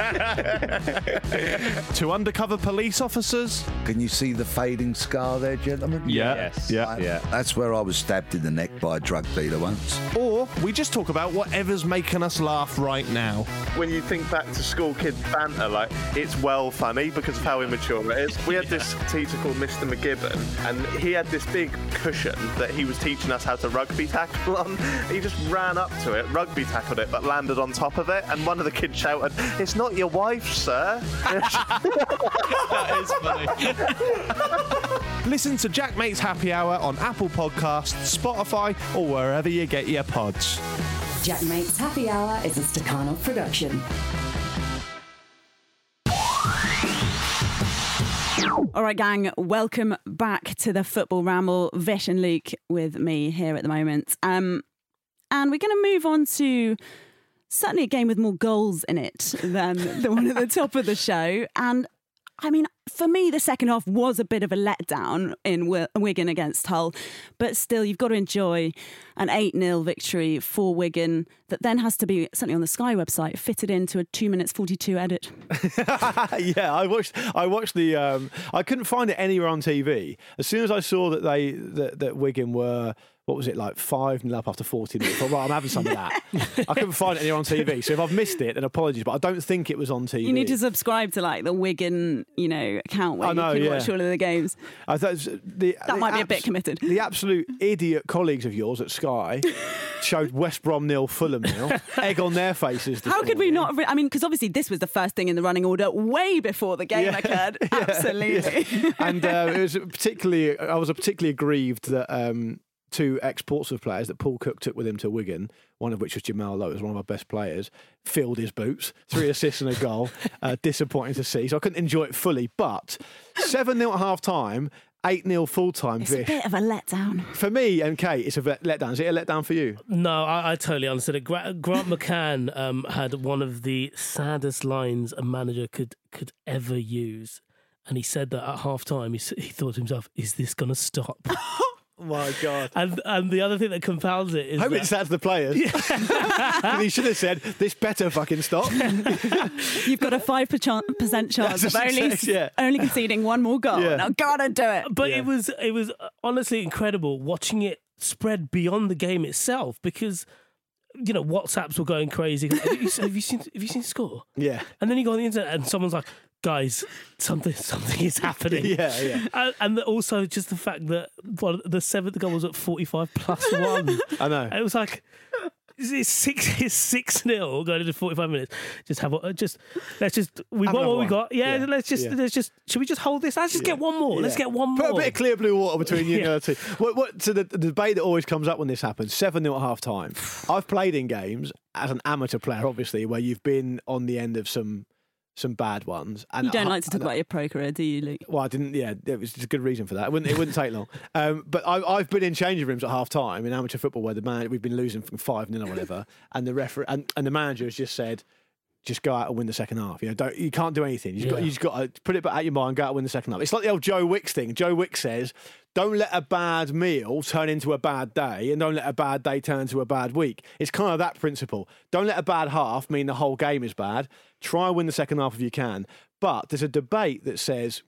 To undercover police officers. Can you see the fading scar there, gentlemen? Yes. Yeah. That's where I was stabbed in the neck by a drug dealer once. Or we just talk about whatever's making us laugh right now. When you think back to school kid banter, like, it's well funny because of how immature it is. We had this teacher called Mister McGibbon, and he had this big cushion that he was teaching us how to rugby tackle on. He just ran up to it, rugby tackled it, but landed on top of it, and one of the kids shouted, "It's not your wife, sir." That is funny. Listen to Jack Mate's Happy Hour on Apple Podcasts, Spotify, or wherever you get your pods. Jack Mate's Happy Hour is a Stakhanov production. All right, gang, welcome back to the Football Ramble. Vish and Luke with me here at the moment. Um, and we're going to move on to certainly a game with more goals in it than the one at the top of the show. And I mean, for me, the second half was a bit of a letdown in w- Wigan against Hull. But still, you've got to enjoy an eight nil victory for Wigan that then has to be, certainly on the Sky website, fitted into a two minutes forty-two edit. Yeah, I watched I watched the... Um, I couldn't find it anywhere on T V. As soon as I saw that they that, that Wigan were... What was it, like five nil up after forty minutes? I thought, right, I'm having some of that. I couldn't find it anywhere on T V. So if I've missed it, then apologies. But I don't think it was on T V. You need to subscribe to like the Wigan, you know, account where I know, you can yeah. watch all of the games. I thought the, That the might be a abs- bit committed. The absolute idiot colleagues of yours at Sky showed West Brom nil, Fulham nil, egg on their faces. How could we not? Re- I mean, because obviously this was the first thing in the running order way before the game Yeah. occurred. Yeah, Absolutely. yeah. And uh, it was particularly, I was particularly aggrieved that um, two ex-Portsmouth players that Paul Cook took with him to Wigan, one of which was Jamal Lowe, was one of our best players, filled his boots, three assists and a goal. Uh, disappointing to see. So I couldn't enjoy it fully. But seven nil at half-time, eight nil full-time. It's a Vish. bit of a letdown. For me and Kate, it's a let- letdown. Is it a letdown for you? No, I, I totally understood it. Gra- Grant McCann um, had one of the saddest lines a manager could could ever use. And he said that at half-time, he, s- he thought to himself, is this going to stop? My God. And and the other thing that confounds it is I hope that, it's that to the players. Yeah. He should have said, this better fucking stop. You've got a five percent chance That's of a only, success, yeah. only conceding one more goal. Yeah. Now, gotta do it. But Yeah. it was it was honestly incredible watching it spread beyond the game itself because, you know, WhatsApps were going crazy. Have you, have you seen have you seen the score? Yeah. And then you go on the internet and someone's like, guys, something something is happening. Yeah, yeah. And, and also just the fact that well, the seventh goal was at forty-five plus one. I know. It was like it's six it's six nil going into forty-five minutes. Just have a just let's just we've Have got what another we one. got. Yeah, Yeah, let's just yeah. let's just should we just hold this? Let's just get one more. Let's Yeah. get one Put more. a bit of clear blue water between you and Yeah. the other two. What, what, so the, the debate that always comes up when this happens, seven nil at half time. I've played in games as an amateur player, obviously, where you've been on the end of some some bad ones. And You don't I- like to talk and I- about your pro career, do you, Luke? Well, I didn't. Yeah, it was just a good reason for that. It wouldn't. It wouldn't take long. Um, but I, I've been in changing rooms at half time in amateur football where the man we've been losing from five nil or whatever, and the referee and, and the manager has just said, just go out and win the second half. You know, don't you can't do anything. You just got Yeah. you just got to put it back out your mind, go out and win the second half. It's like the old Joe Wicks thing. Joe Wicks says, don't let a bad meal turn into a bad day, and don't let a bad day turn into a bad week. It's kind of that principle. Don't let a bad half mean the whole game is bad. Try and win the second half if you can. But there's a debate that says,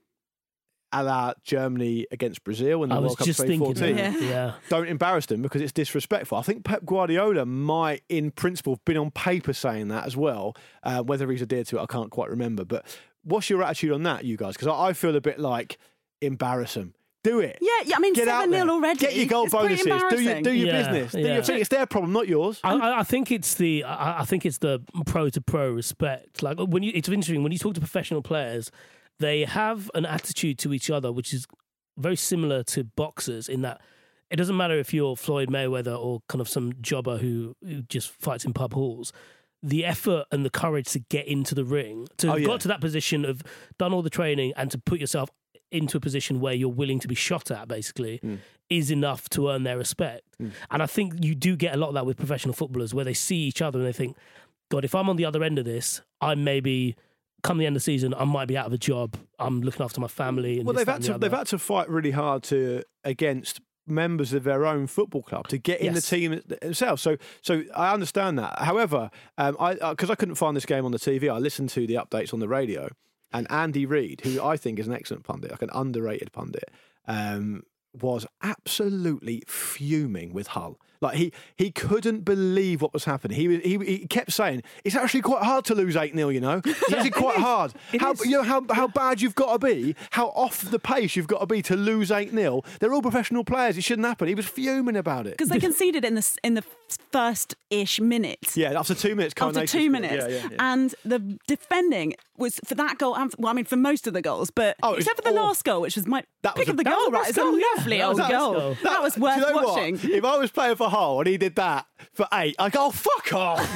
a la Germany against Brazil in the I was World Cup just twenty thinking fourteen. that. Yeah. Yeah. Don't embarrass them because it's disrespectful. I think Pep Guardiola might, in principle, have been on paper saying that as well. Uh, whether he's adhered to it, I can't quite remember. But what's your attitude on that, you guys? Because I, I feel a bit like embarrass them. Do it. Yeah, yeah. I mean, Get out seven nil there. already. Get your goal It's pretty bonuses. Do your, embarrassing. do your Yeah, business. Do yeah. your thing. It's their problem, not yours. I- I, I think it's the I, I think it's the pro to pro respect. Like when you, it's interesting when you talk to professional players, they have an attitude to each other which is very similar to boxers in that it doesn't matter if you're Floyd Mayweather or kind of some jobber who, who just fights in pub halls. The effort and the courage to get into the ring, to Oh, have yeah. got to that position of done all the training and to put yourself into a position where you're willing to be shot at, basically, Mm. is enough to earn their respect. And I think you do get a lot of that with professional footballers where they see each other and they think, God, if I'm on the other end of this, I maybe come the end of the season, I might be out of a job. I'm looking after my family. And Well, this, they've that, had and to the they've other. had to fight really hard to against members of their own football club to get in the Yes. team themselves. So, so I understand that. However, um, I because I couldn't find this game on the T V, I listened to the updates on the radio, and Andy Reid, who I think is an excellent pundit, like an underrated pundit, um, was absolutely fuming with Hull. Like he he couldn't believe what was happening. He was, he he kept saying it's actually quite hard to lose eight nil. You know, it's actually quite hard. How you know how how bad you've got to be, how off the pace you've got to be to lose eight nil. They're all professional players. It shouldn't happen. He was fuming about it because they conceded in the in the first ish minutes. Yeah, after two minutes. After two minutes, yeah, yeah, yeah. and the defending was for that goal. And, well, I mean, for most of the goals, but oh, except for the last goal, which was my that pick was of the a, goal. Right, it's a lovely old that goal. goal. That, that was worth you know watching. What? If I was playing for Hull and he did that for eight, I'd go, oh, fuck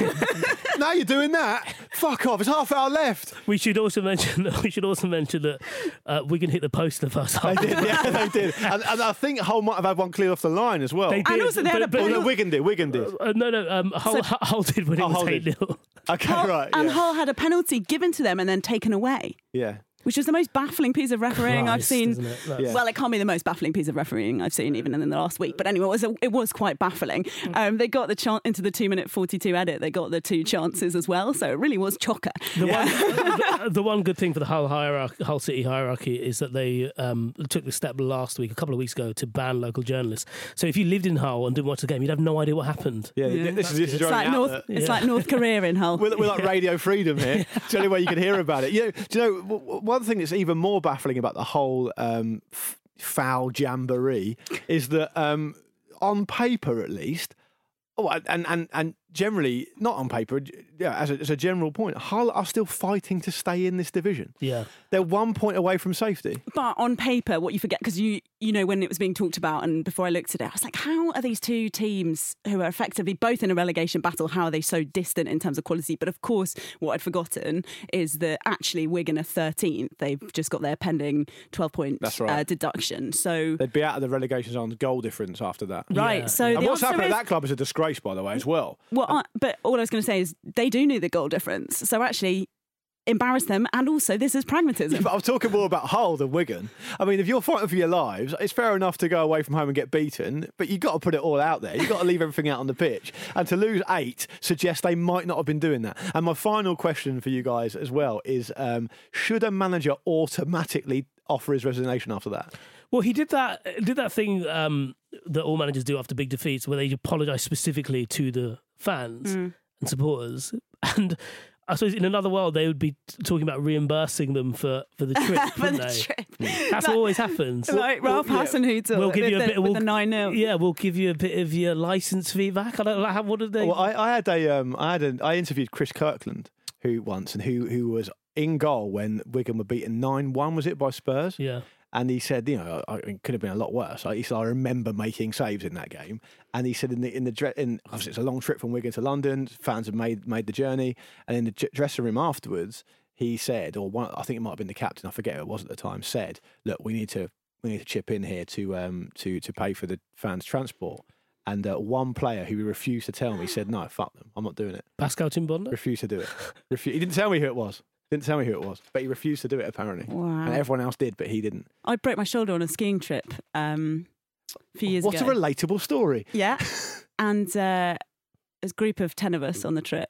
off. Now you're doing that. Fuck off. It's half hour left. We should also mention. We should also mention that uh, Wigan hit the post in the first half. They did. Yeah, they did. And, and I think Hull might have had one cleared off the line as well. They did. And also they but, had a but, oh, no, Wigan did. Wigan did. Uh, no, no. Um, Hull, So- Hull did when it Oh, was Hull eight did. nil. Okay, Hull, right. And yeah. Hull had a penalty given to them and then taken away. Yeah. Which was the most baffling piece of refereeing I've Christ, seen. isn't it? That's- Yeah. Well, it can't be the most baffling piece of refereeing I've seen even in the last week. But anyway, it was, a, it was quite baffling. Um, they got the chance into the two minute forty-two edit. They got the two chances as well. So it really was chocker. The, one, the, the one good thing for the Hull hierarchy, Hull City hierarchy is that they um, took the step last week, a couple of weeks ago, to ban local journalists. So if you lived in Hull and didn't watch the game, you'd have no idea what happened. Yeah, Yeah. this is this is It's your like only North. outlet. It's Yeah. like North Korea in Hull. We're, we're like Radio Freedom here. It's the only way you can hear about it. You know, do you know w- w- one thing that's even more baffling about the whole um, f- foul jamboree is that um, on paper, at least, oh, and and and generally not on paper, yeah, as a, as a general point, Hull are still fighting to stay in this division. Yeah. They're one point away from safety. But on paper, what you forget, because you you know when it was being talked about, and before I looked at it, I was like, how are these two teams who are effectively both in a relegation battle, how are they so distant in terms of quality? But of course, what I'd forgotten is that actually Wigan are thirteenth. They've just got their pending twelve point That's right. uh, deduction. So They'd be out of the relegation zone goal difference after that. right. Yeah. So And the what's answer happened is, at that club is a disgrace, by the way, as well. well, I, but all I was going to say is they do need the goal difference. So actually, embarrass them, and also this is pragmatism. But I'm talking more about Hull than Wigan. I mean, if you're fighting for your lives, it's fair enough to go away from home and get beaten, but you've got to put it all out there. You've got to leave everything out on the pitch. And to lose eight suggests they might not have been doing that. And my final question for you guys as well is, um, should a manager automatically offer his resignation after that? Well, he did that did that thing um, that all managers do after big defeats, where they apologise specifically to the fans Mm. and supporters. And I suppose in another world, they would be talking about reimbursing them for, for the trip, For wouldn't the they? trip. That's what always happens. Like Ralph yeah. Hasenhuttl We'll give with you a the, bit. with We'll, the nine nil. Yeah, we'll give you a bit of your licence fee back. I don't know. How, what did they? Well, I, I had a, um, I had a, I interviewed Chris Kirkland who once, and who who was in goal when Wigan were beaten nine one, was it, by Spurs? yeah. And he said, you know, I, it could have been a lot worse. He said, I remember making saves in that game. And he said, in the in the dre- in obviously it's a long trip from Wigan to London. Fans have made made the journey, and in the j- dressing room afterwards, he said, or one, I think it might have been the captain, I forget who it was at the time, said, look, we need to we need to chip in here to um to to pay for the fans' transport. And uh, one player who refused to tell me said, no, fuck them, I'm not doing it. Pascal Chimbonda. Refused to do it. Refu- he didn't tell me who it was. Didn't tell me who it was, but he refused to do it apparently. Wow. And everyone else did, but he didn't. I broke my shoulder on a skiing trip um, a few years What ago. a relatable story. Yeah. And uh, there's a group of ten of us on the trip.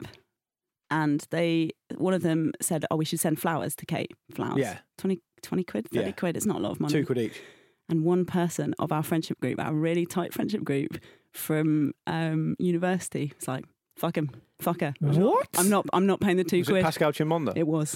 And they, one of them said, oh, we should send flowers to Kate. Flowers. Yeah. twenty, twenty quid, thirty Yeah. quid. It's not a lot of money. Two quid each. And one person of our friendship group, our really tight friendship group from um, university, it's like, fuck him, fuck her. What? I'm not, I'm not paying the two Was quid. it Pascal Chimbonda? It was.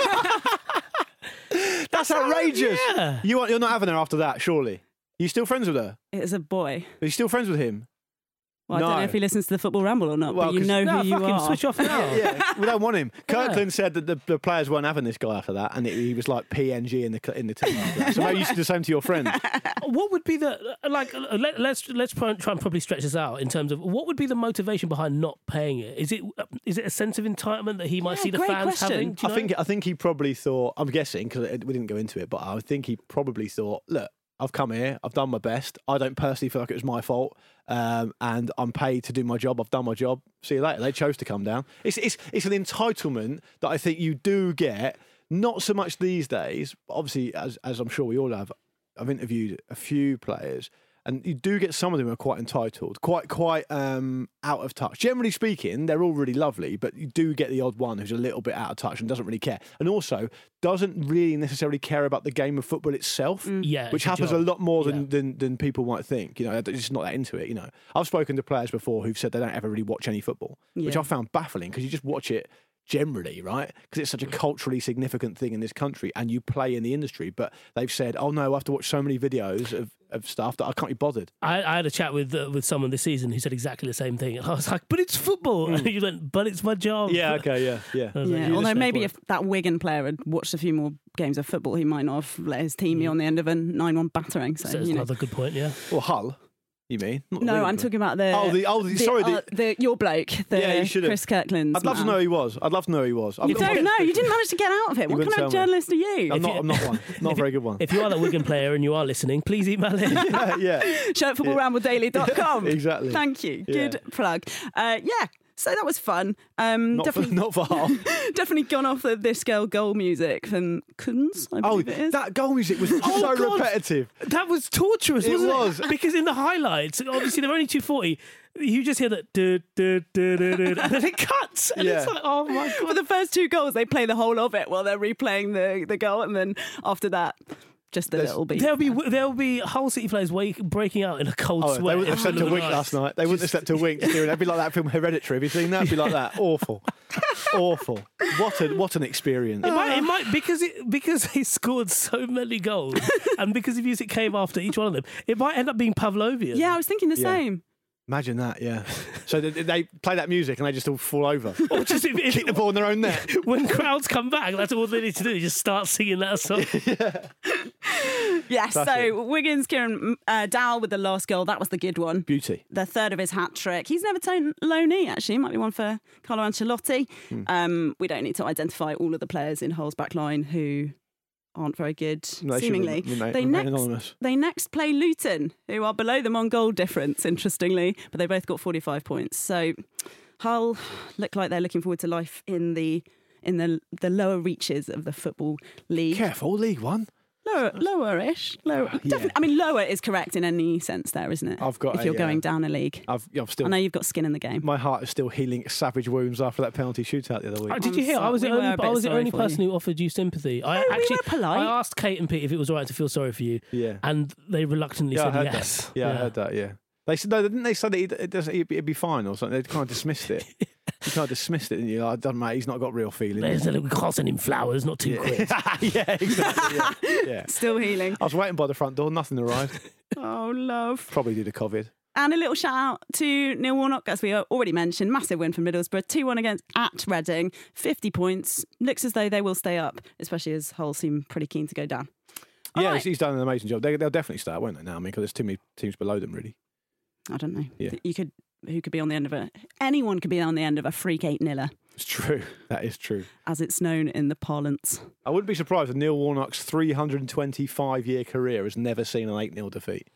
That's outrageous. Yeah. You are, you're not having her after that, surely. Are you still friends with her? It was a boy. Are you still friends with him? Well, I don't No. know if he listens to the Football Ramble or not, Well, but you 'cause- know No, who you fucking are. switch off now. Yeah, we don't want him. Yeah. Kirkland said that the, the players weren't having this guy after that, and it, he was like P N G in the cl- in the team. After that. So maybe you should do the same to your friend. What would be the like? uh, Let, let's let's try and, try and probably stretch this out in terms of what would be the motivation behind not paying it? Is it uh, is it a sense of entitlement that he might Yeah, see the great fans question. having? Do you I know? think I think he probably thought. I'm guessing because we didn't go into it, but I think he probably thought, look, I've come here, I've done my best. I don't personally feel like it was my fault, um, and I'm paid to do my job. I've done my job. See you later. They chose to come down. It's it's it's an entitlement that I think you do get. Not so much these days. But obviously, as as I'm sure we all have, I've interviewed a few players, And you do get some of them who are quite entitled, quite quite um, out of touch. Generally speaking, they're all really lovely, but you do get the odd one who's a little bit out of touch and doesn't really care. And also doesn't really necessarily care about the game of football itself, Mm. Yeah, which it's a happens job. a lot more than, Yeah. than than people might think. You know, they're just not that into it. You know, I've spoken to players before who've said they don't ever really watch any football, which Yeah. I found baffling because you just watch it generally, right? Because it's such a culturally significant thing in this country and you play in the industry. But they've said, oh no, I have to watch so many videos of, of stuff that I can't be bothered. I, I had a chat with uh, with someone this season who said exactly the same thing. And I was like, but it's football. And he went, but it's my job. Yeah, okay, yeah, yeah. I was like, Yeah, "You're although the maybe snake if that Wigan player had watched a few more games of football, he might not have let his team be on the end of a nine one battering. So, boy." So it's you know. another good point, yeah. Well, Hull, you mean? Not the No, Wigan I'm player. talking about the. Oh, the- oh, the- sorry, the- uh, the your bloke, the Yeah, you should've- Chris Kirkland. I'd love to know who he was. I'd love to know who he was. I'm You not- don't know. You didn't manage to get out of it. You What wouldn't kind of tell me. journalist are you? I'm not, I'm not one. Not a very good one. If you are that Wigan player and you are listening, please email in. yeah, yeah. show at football ramble daily dot com. Exactly. Thank you. Yeah. Good plug. Uh, yeah. So that was fun. Um, Not for, definitely, not for Hull. definitely gone off the This Girl goal music from Kunz, I Oh, believe it is. that goal music was Oh, so God. repetitive. That was torturous, It wasn't was. it? Because in the highlights, obviously they're only two forty. You just hear that, duh, duh, duh, duh, duh, and then it cuts. And Yeah. it's like, oh my For God. the first two goals, they play the whole of it while they're replaying the, the goal, and then after that, just the There's- little beat. There'll be there'll be Hull City players wake, breaking out in a cold Oh, sweat. they wouldn't have in slept front a of wink the last lights. night. They wouldn't have slept a wink. It'd be like that film Hereditary. Have you seen that? It'd be like that. Awful. Awful. What a what an experience. It might, it might because it because he scored so many goals, and because the music came after each one of them, it might end up being Pavlovian. Yeah, I was thinking the Yeah. same. Imagine that, yeah. So they, they play that music and they just all fall over. Or just if, if, Kick the ball in their own net. when crowds come back, that's all they need to do. Just start singing that song. Yes, That's so it. Wiggins, Kieran uh, Dowell with the last goal. That was the good one. Beauty. The third of his hat trick. He's never turned low knee, actually. Might be one for Carlo Ancelotti. Hmm. Um, we don't need to identify all of the players in Hull's back line who aren't very good, No, they should seemingly. remain- they, remain next, anonymous. they next play Luton, who are below them on goal difference, interestingly, but they both got forty-five points. So Hull look like they're looking forward to life in the in the the lower reaches of the Football League. Careful, League One. Lower, lower-ish. Lower, Yeah. definitely, I mean, lower is correct in any sense there, isn't it? I've got If a, you're uh, going down a league. I've, I've still. I know you've got skin in the game. My heart is still healing savage wounds after that penalty shootout the other week. Oh, did I'm you hear? I was the sorry, we only, were a I bit was the sorry only for person you. who offered you sympathy. I No, we actually, were polite. I asked Kate and Pete if it was all right to feel sorry for you, Yeah. and they reluctantly Yeah, I said heard yes. that. Yeah, I heard that. Yeah, they said no. Didn't they say that it, it doesn't? It'd be, it'd be fine or something? They kind of dismissed it. You kind of dismissed it, didn't you? Like, it doesn't matter. He's not got real feelings. They said we can't send him flowers, not two quid. yeah, exactly. Yeah. yeah. Still healing. I was waiting by the front door. Nothing arrived. Oh, love. Probably due to COVID. And a little shout out to Neil Warnock, as we already mentioned. Massive win for Middlesbrough. two one against at Reading. fifty points. Looks as though they will stay up, especially as Hull seem pretty keen to go down. All yeah, right. he's done an amazing job. They, they'll definitely start, won't they? Now, I mean, because there's too many teams below them, really. I don't know. Yeah. You could. Who could be on the end of a... Anyone could be on the end of a freak eight-niller, It's true. That is true. as it's known in the parlance. I wouldn't be surprised if Neil Warnock's three hundred twenty-five year career has never seen an eight nil defeat.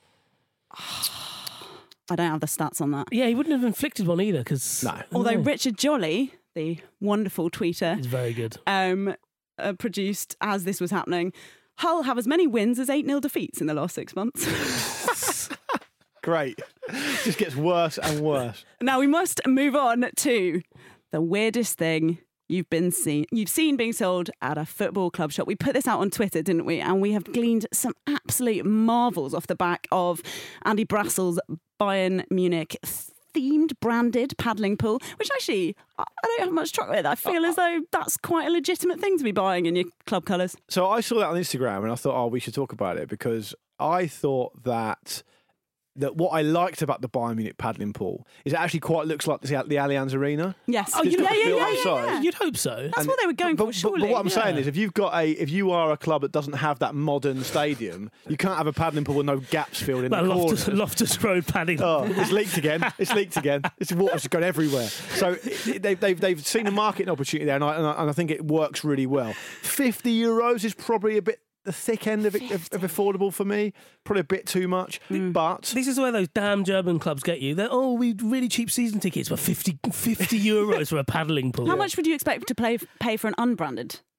I don't have the stats on that. Yeah, he wouldn't have inflicted one either because No. Although Richard Jolly, the wonderful tweeter, he's very good. um, uh, produced as this was happening, Hull have as many wins as eight nil defeats in the last six months. Great. Just gets worse and worse. Now we must move on to the weirdest thing you've been seen you've seen being sold at a football club shop. We put this out on Twitter, didn't we? And we have gleaned some absolute marvels off the back of Andy Brassel's Bayern Munich themed branded paddling pool, which actually I I don't have much truck with. I feel as though that's quite a legitimate thing to be buying in your club colours. So I saw that on Instagram and I thought, oh, we should talk about it because I thought that that what I liked about the Bayern Munich paddling pool is it actually quite looks like the, the Allianz Arena. Yes. Oh, It's you got know, the yeah, built yeah, up yeah, size. yeah. You'd hope so. That's what they were going but, for, but- surely. but what I'm yeah. saying is, if you've got a, if you are a club that doesn't have that modern stadium, you can't have a paddling pool with no gaps filled in That the Loftus, corners. Loftus Road padding. Oh, it's leaked again. It's leaked again. It's water's gone everywhere. So it, it- they've, they've they've seen a market opportunity there, and I, and I and I think it works really well. Fifty euros is probably a bit the thick end of, it, of, of affordable for me. Probably a bit too much, but This is where those damn German clubs get you. They're, oh, we really cheap season tickets for fifty, fifty euros for a paddling pool. How much would you expect to play, pay for an unbranded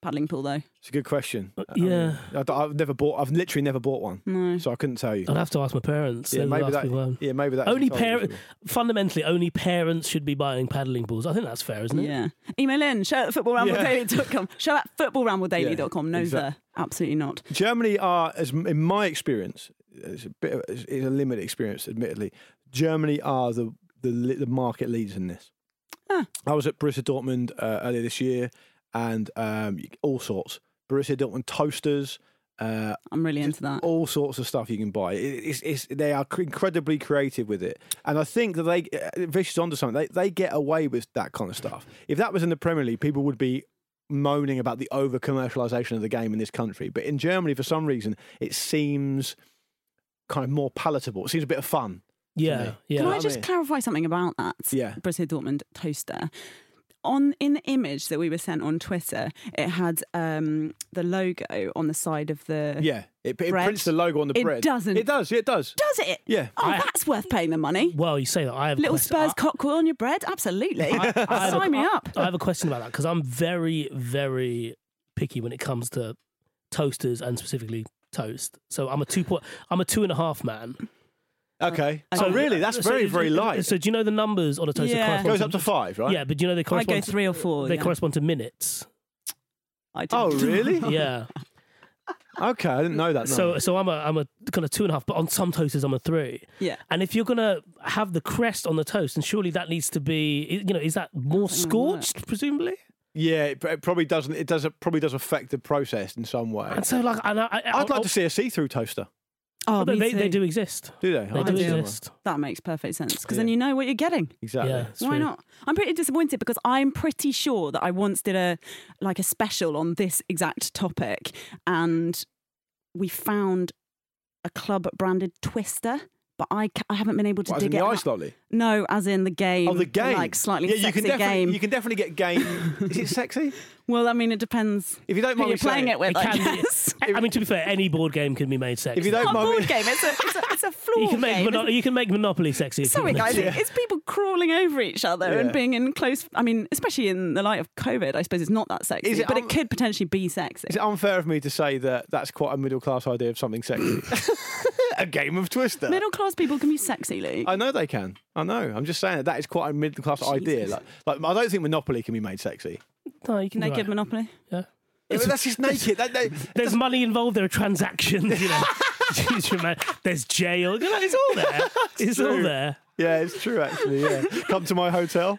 paddling pool though? It's a good question. Uh, yeah. I, I've never bought. I've literally never bought one. No. So I couldn't tell you. I'd have to ask my parents. Yeah, They would maybe ask that. me one. Yeah, maybe that. Only parents. Fundamentally, only parents should be buying paddling pools. I think that's fair, isn't it? Yeah. Email in, show at football ramble daily dot com. Show at football ramble daily dot com. Yeah, No, exactly. sir. Absolutely not. Germany are, as in my experience, it's a bit of it's a limited experience, admittedly. Germany are the the, the market leaders in this. Ah. I was at Borussia Dortmund uh, earlier this year, and um, all sorts. Borussia Dortmund toasters. Uh, I'm really into that. All sorts of stuff you can buy. It, it's, it's, they are incredibly creative with it, and I think that they Vish is onto something. They they get away with that kind of stuff. If that was in the Premier League, people would be moaning about the over commercialization of the game in this country. But in Germany, for some reason, it seems kind of more palatable. It seems a bit of fun. Yeah, yeah. Can I I just mean- clarify something about that? Yeah. Borussia Dortmund toaster. On in the image that we were sent on Twitter, it had um, the logo on the side of the. Yeah, it, it bread. prints the logo on the It bread. doesn't. It does. Yeah, it does. Does it? Yeah. Oh, I- that's worth paying the money. Well, you say that. I have a Little question. Spurs I- cocktail on your bread? Absolutely. I have a- Sign me up. I have a question about that because I'm very, very picky when it comes to toasters and specifically toast. So I'm a two point. I'm a two and a half man. Okay. Oh, So really, that's So- very, very light. So do you know the numbers on a toaster? Yeah. It correspond goes up to five, right? Yeah, but do you know they I correspond? go three or four. They yeah. correspond to minutes. I Oh, didn't. really? Yeah. Okay, I didn't know that. No. So so I'm a I'm a kind of two and a half, but on some toasters I'm a three. Yeah. And if you're gonna have the crest on the toast, then surely that needs to be, you know, is that more scorched, presumably? yeah, it, it probably doesn't. It does. It probably does affect the process in some way. And so like, and I, I, I'd like to see a see-through toaster. Oh, They, me they, too. they do exist. Do they? They I do didn't know. exist. That makes perfect sense because Yeah. then you know what you're getting. Exactly. Yeah, it's Why true. not? I'm pretty disappointed because I'm pretty sure that I once did a like a special on this exact topic, and we found a club branded Twister, but I, ca- I haven't been able to What, as in dig the it ice out. lolly? No, as in the game. Oh, the game. like slightly yeah, you sexy can definitely, game. You can definitely get game. Is it sexy? Well, I mean, it depends. If you don't who mind you're me playing saying, it with, It I can be- guess. I mean, to be fair, any board game can be made sexy. If you don't It's not a mind board me, game. It's a it's a, it's a floor you can make game. mono- isn't it? you can make Monopoly sexy. if you Sorry, want guys. to. it- It's people crawling over each other Yeah. and being in close. I mean, especially in the light of COVID, I suppose it's not that sexy, Is it but un- it could potentially be sexy. is it unfair of me to say that that's quite a middle class idea of something sexy? A game of Twister. Middle class people can be sexy, Luke. I know they can. I know. I'm just saying that that is quite a middle class idea. Like, like, I don't think Monopoly can be made sexy. No, you can do Naked that. Monopoly. Yeah. Yeah, but that's just naked. That, that, There's money involved. There are transactions. You know, Jeez, you man, there's jail. You know, it's all there. It's all true. there. yeah, it's true actually. Yeah, come to my hotel.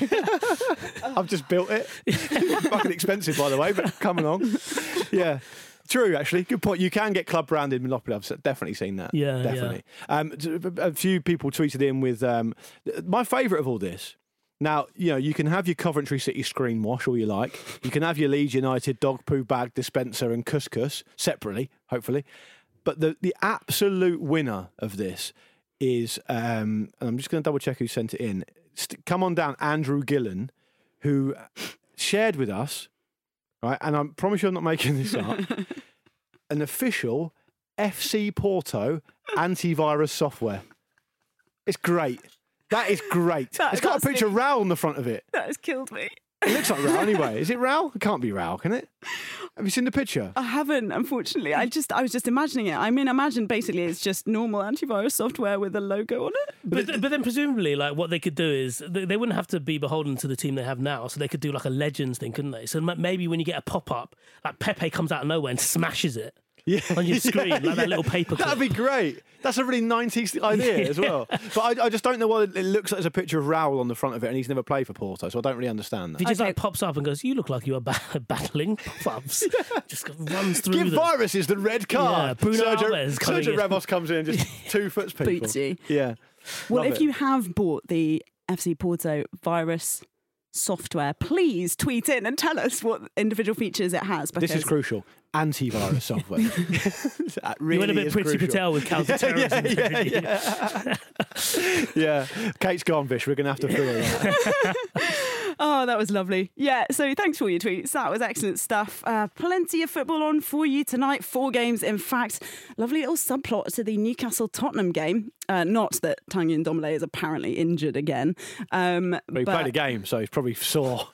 I've just built it. Fucking expensive, by the way, but come along. Yeah. True, actually. Good point. You can get club branded Monopoly. I've definitely seen that. Yeah, definitely. Um, a few people tweeted in with um, my favourite of all this. Now, you know, you can have your Coventry City screen wash all you like. You can have your Leeds United dog poo bag dispenser and couscous separately, hopefully. But the, the absolute winner of this is, um, and I'm just going to double check who sent it in. St- come on down, Andrew Gillen, who shared with us, right, and I promise you I'm not making this up, an official F C Porto antivirus software. It's great. That is great. That- it's got a that's picture it. of Raoul on the front of it. That has killed me. It looks like Raoul anyway. Is it Raoul? It can't be Raoul, can it? Have you seen the picture? I haven't, unfortunately. I just, I was just imagining it. I mean, imagine basically it's just normal antivirus software with a logo on it. But, but then presumably, like what they could do is they, they wouldn't have to be beholden to the team they have now, so they could do like a Legends thing, couldn't they? So ma- maybe when you get a pop up, like Pepe comes out of nowhere and smashes it Yeah, on your screen, yeah, like that yeah. little paper clip. That'd be great. That's a really nineties idea as well. But I, I just don't know why it looks like there's a picture of Raoul on the front of it and he's never played for Porto, so I don't really understand If he that. just Okay. like pops up and goes, "You look like you are ba- battling pop-ups," just runs through Give them. viruses the red Yeah, card. Bruno Sergio, Alves coming Sergio in. Ramos comes in and just two foots people. Boots you. Yeah. Well, Love if it. you have bought the F C Porto virus software, please tweet in and tell us what individual features it has. This is because- crucial. Antivirus software. That really You went a bit is Priti crucial. Patel with counter-terrorism. Yeah, yeah, yeah. yeah. Kate's gone, Vish. We're going to have to fill her out. Oh, that was lovely. Yeah, so thanks for all your tweets. That was excellent stuff. Uh, plenty of football on for you tonight. Four games, in fact. Lovely little subplot to the Newcastle-Tottenham game. Uh, not that Tanguy Ndombele is apparently injured again. Um, Well, he but, played a game, so he's probably sore.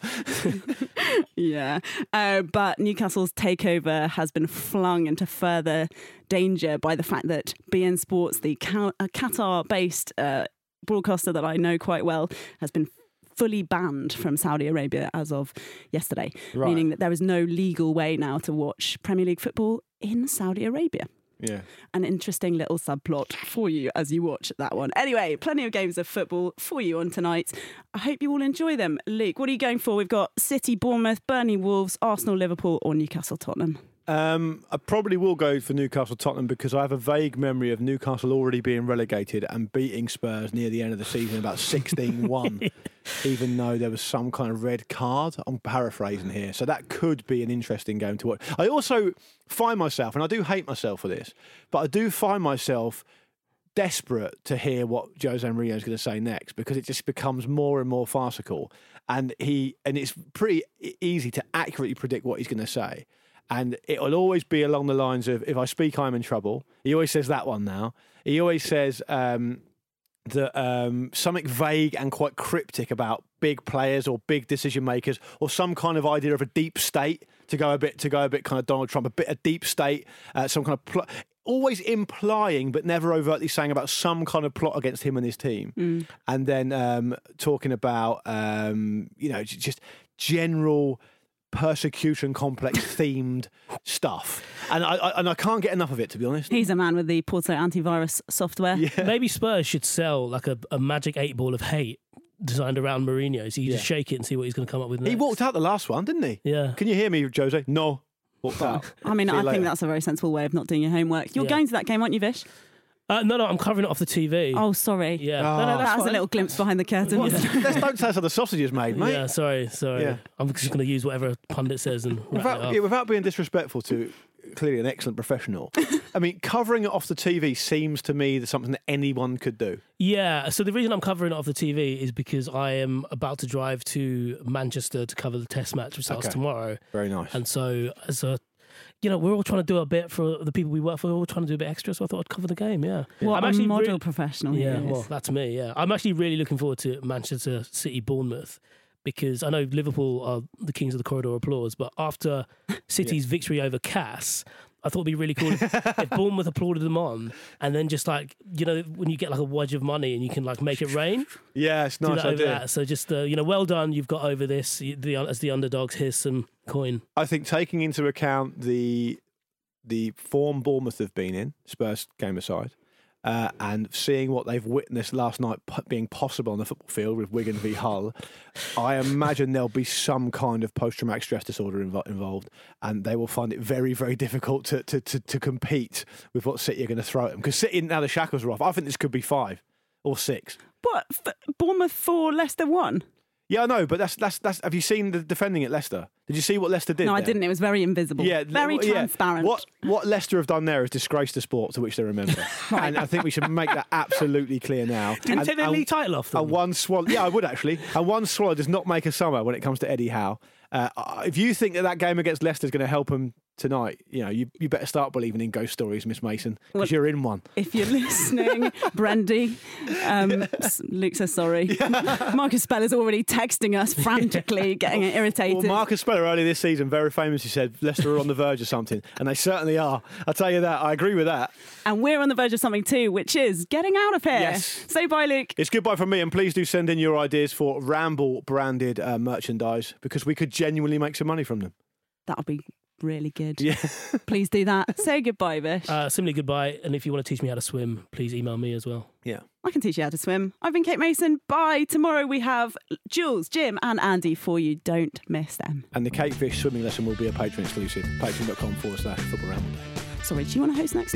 yeah. Uh, but Newcastle's takeover has been flung into further danger by the fact that B N Sports, the Ca- uh, Qatar-based uh, broadcaster that I know quite well, has been fully banned from Saudi Arabia as of yesterday, Right. meaning that there is no legal way now to watch Premier League football in Saudi Arabia. Yeah. An interesting little subplot for you as you watch that one. Anyway, plenty of games of football for you on tonight. I hope you all enjoy them. Luke, what are you going for? We've got City, Bournemouth, Burnley, Wolves, Arsenal, Liverpool or Newcastle, Tottenham. Um, I probably will go for Newcastle Tottenham because I have a vague memory of Newcastle already being relegated and beating Spurs near the end of the season about sixteen one, even though there was some kind of red card. I'm paraphrasing here. So that could be an interesting game to watch. I also find myself, and I do hate myself for this, but I do find myself desperate to hear what Jose Mourinho is going to say next because it just becomes more and more farcical. And he and it's pretty easy to accurately predict what he's going to say. And it will always be along the lines of, if I speak, I'm in trouble. He always says that one now. He always says um, that um, something vague and quite cryptic about big players or big decision makers, or some kind of idea of a deep state, to go a bit to go a bit kind of Donald Trump, a bit of deep state, uh, some kind of pl- always implying but never overtly saying about some kind of plot against him and his team. Mm. And then um, talking about um, you know j- just general persecution complex themed stuff, and I, I and I can't get enough of it, to be honest. He's a man with the Porto antivirus software. Yeah. Maybe Spurs should sell like a, a magic eight ball of hate designed around Mourinho, so you just Yeah. shake it and see what he's going to come up with next. He walked out the last one, didn't he? Yeah. Can you hear me, Jose? No. Walked out. I mean, See you I later. think that's a very sensible way of not doing your homework. You're Yeah. going to that game, aren't you, Vish? Uh, no, no, I'm covering it off the T V. Oh, sorry. Yeah. Oh. No, no, that's That was a fine. little glimpse behind the curtain. What? Isn't it? Let's don't tell us how the sausage is made, mate. Yeah, sorry, sorry. Yeah. I'm just going to use whatever pundit says and wrap it Without, up. yeah, without being disrespectful to clearly an excellent professional, I mean, covering it off the T V seems to me that something that anyone could do. Yeah, so the reason I'm covering it off the T V is because I am about to drive to Manchester to cover the Test match, which starts Okay. tomorrow. Very nice. And so, as a, you know, we're all trying to do a bit for the people we work for. We're all trying to do a bit extra, so I thought I'd cover the game. Yeah, What I'm a actually model re- professional Yeah, he is. well, that's me. Yeah, I'm actually really looking forward to Manchester City Bournemouth because I know Liverpool are the kings of the corridor applause, but after City's victory over Cass, I thought it'd be really cool if, if Bournemouth applauded them on, and then just like, you know, when you get like a wedge of money and you can like make it rain. Yeah, it's Do nice that over idea. that. So just uh, you know, well done. You've got over this. You- The, as the underdogs, here's some coin. I think taking into account the the form Bournemouth have been in, Spurs game aside, uh, and seeing what they've witnessed last night p- being possible on the football field with Wigan v Hull, I imagine there'll be some kind of post-traumatic stress disorder invo- involved, and they will find it very, very difficult to to, to, to compete with what City are going to throw at them. Because City, now the shackles are off, I think this could be five or six. What? F- Bournemouth four, Leicester one? Yeah, I know, but that's that's that's. Have you seen the defending at Leicester? Did you see what Leicester did? No, I there? didn't. It was very invisible. Yeah, Very well, yeah. transparent. What what Leicester have done there is disgraced the sport to which they're a member, and I think we should make that absolutely clear now. Didn't and, take their and- league title off them. And one swallow, yeah, I would actually. And one swallow does not make a summer when it comes to Eddie Howe. Uh, if you think that that game against Leicester is going to help them tonight, you know, you, you better start believing in ghost stories, Miss Mason, because Well, you're in one. If you're listening, Brendy, um, s- Luke says sorry. Marcus Speller's already texting us frantically, getting irritated. Well, Marcus Speller earlier this season very famously said Leicester are on the verge of something, and they certainly are. I'll tell you that. I agree with that. And we're on the verge of something too, which is getting out of here. Yes. Say bye, Luke. It's goodbye from me, and please do send in your ideas for Ramble branded uh, merchandise because we could genuinely make some money from them. That'll be really good. Yeah. Please do that. Say goodbye, Vish. Uh, simply goodbye. And if you want to teach me how to swim, please email me as well. Yeah. I can teach you how to swim. I've been Kate Mason. Bye. Tomorrow we have Jules, Jim, and Andy for you. Don't miss them. And the Kate Fish swimming lesson will be a Patreon exclusive. Patreon.com forward slash football ramble. Sorry, do you want to host next?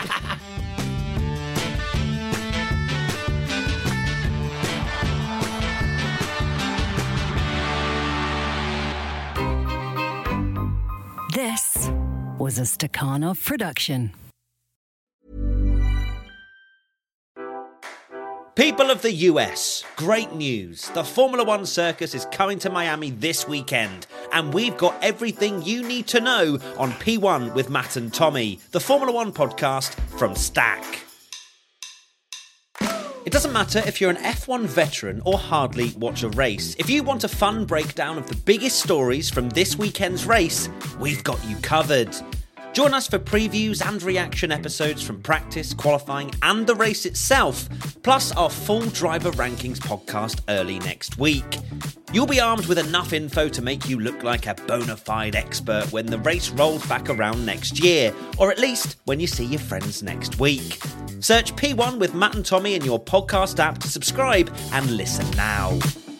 This was a Stakhanov production. People of the U S, great news. The Formula One circus is coming to Miami this weekend, and we've got everything you need to know on P one with Matt and Tommy, the Formula One podcast from Stack. It doesn't matter if you're an F one veteran or hardly watch a race. If you want a fun breakdown of the biggest stories from this weekend's race, we've got you covered. Join us for previews and reaction episodes from practice, qualifying and the race itself, plus our full driver rankings podcast early next week. You'll be armed with enough info to make you look like a bona fide expert when the race rolls back around next year, or at least when you see your friends next week. Search P one with Matt and Tommy in your podcast app to subscribe and listen now.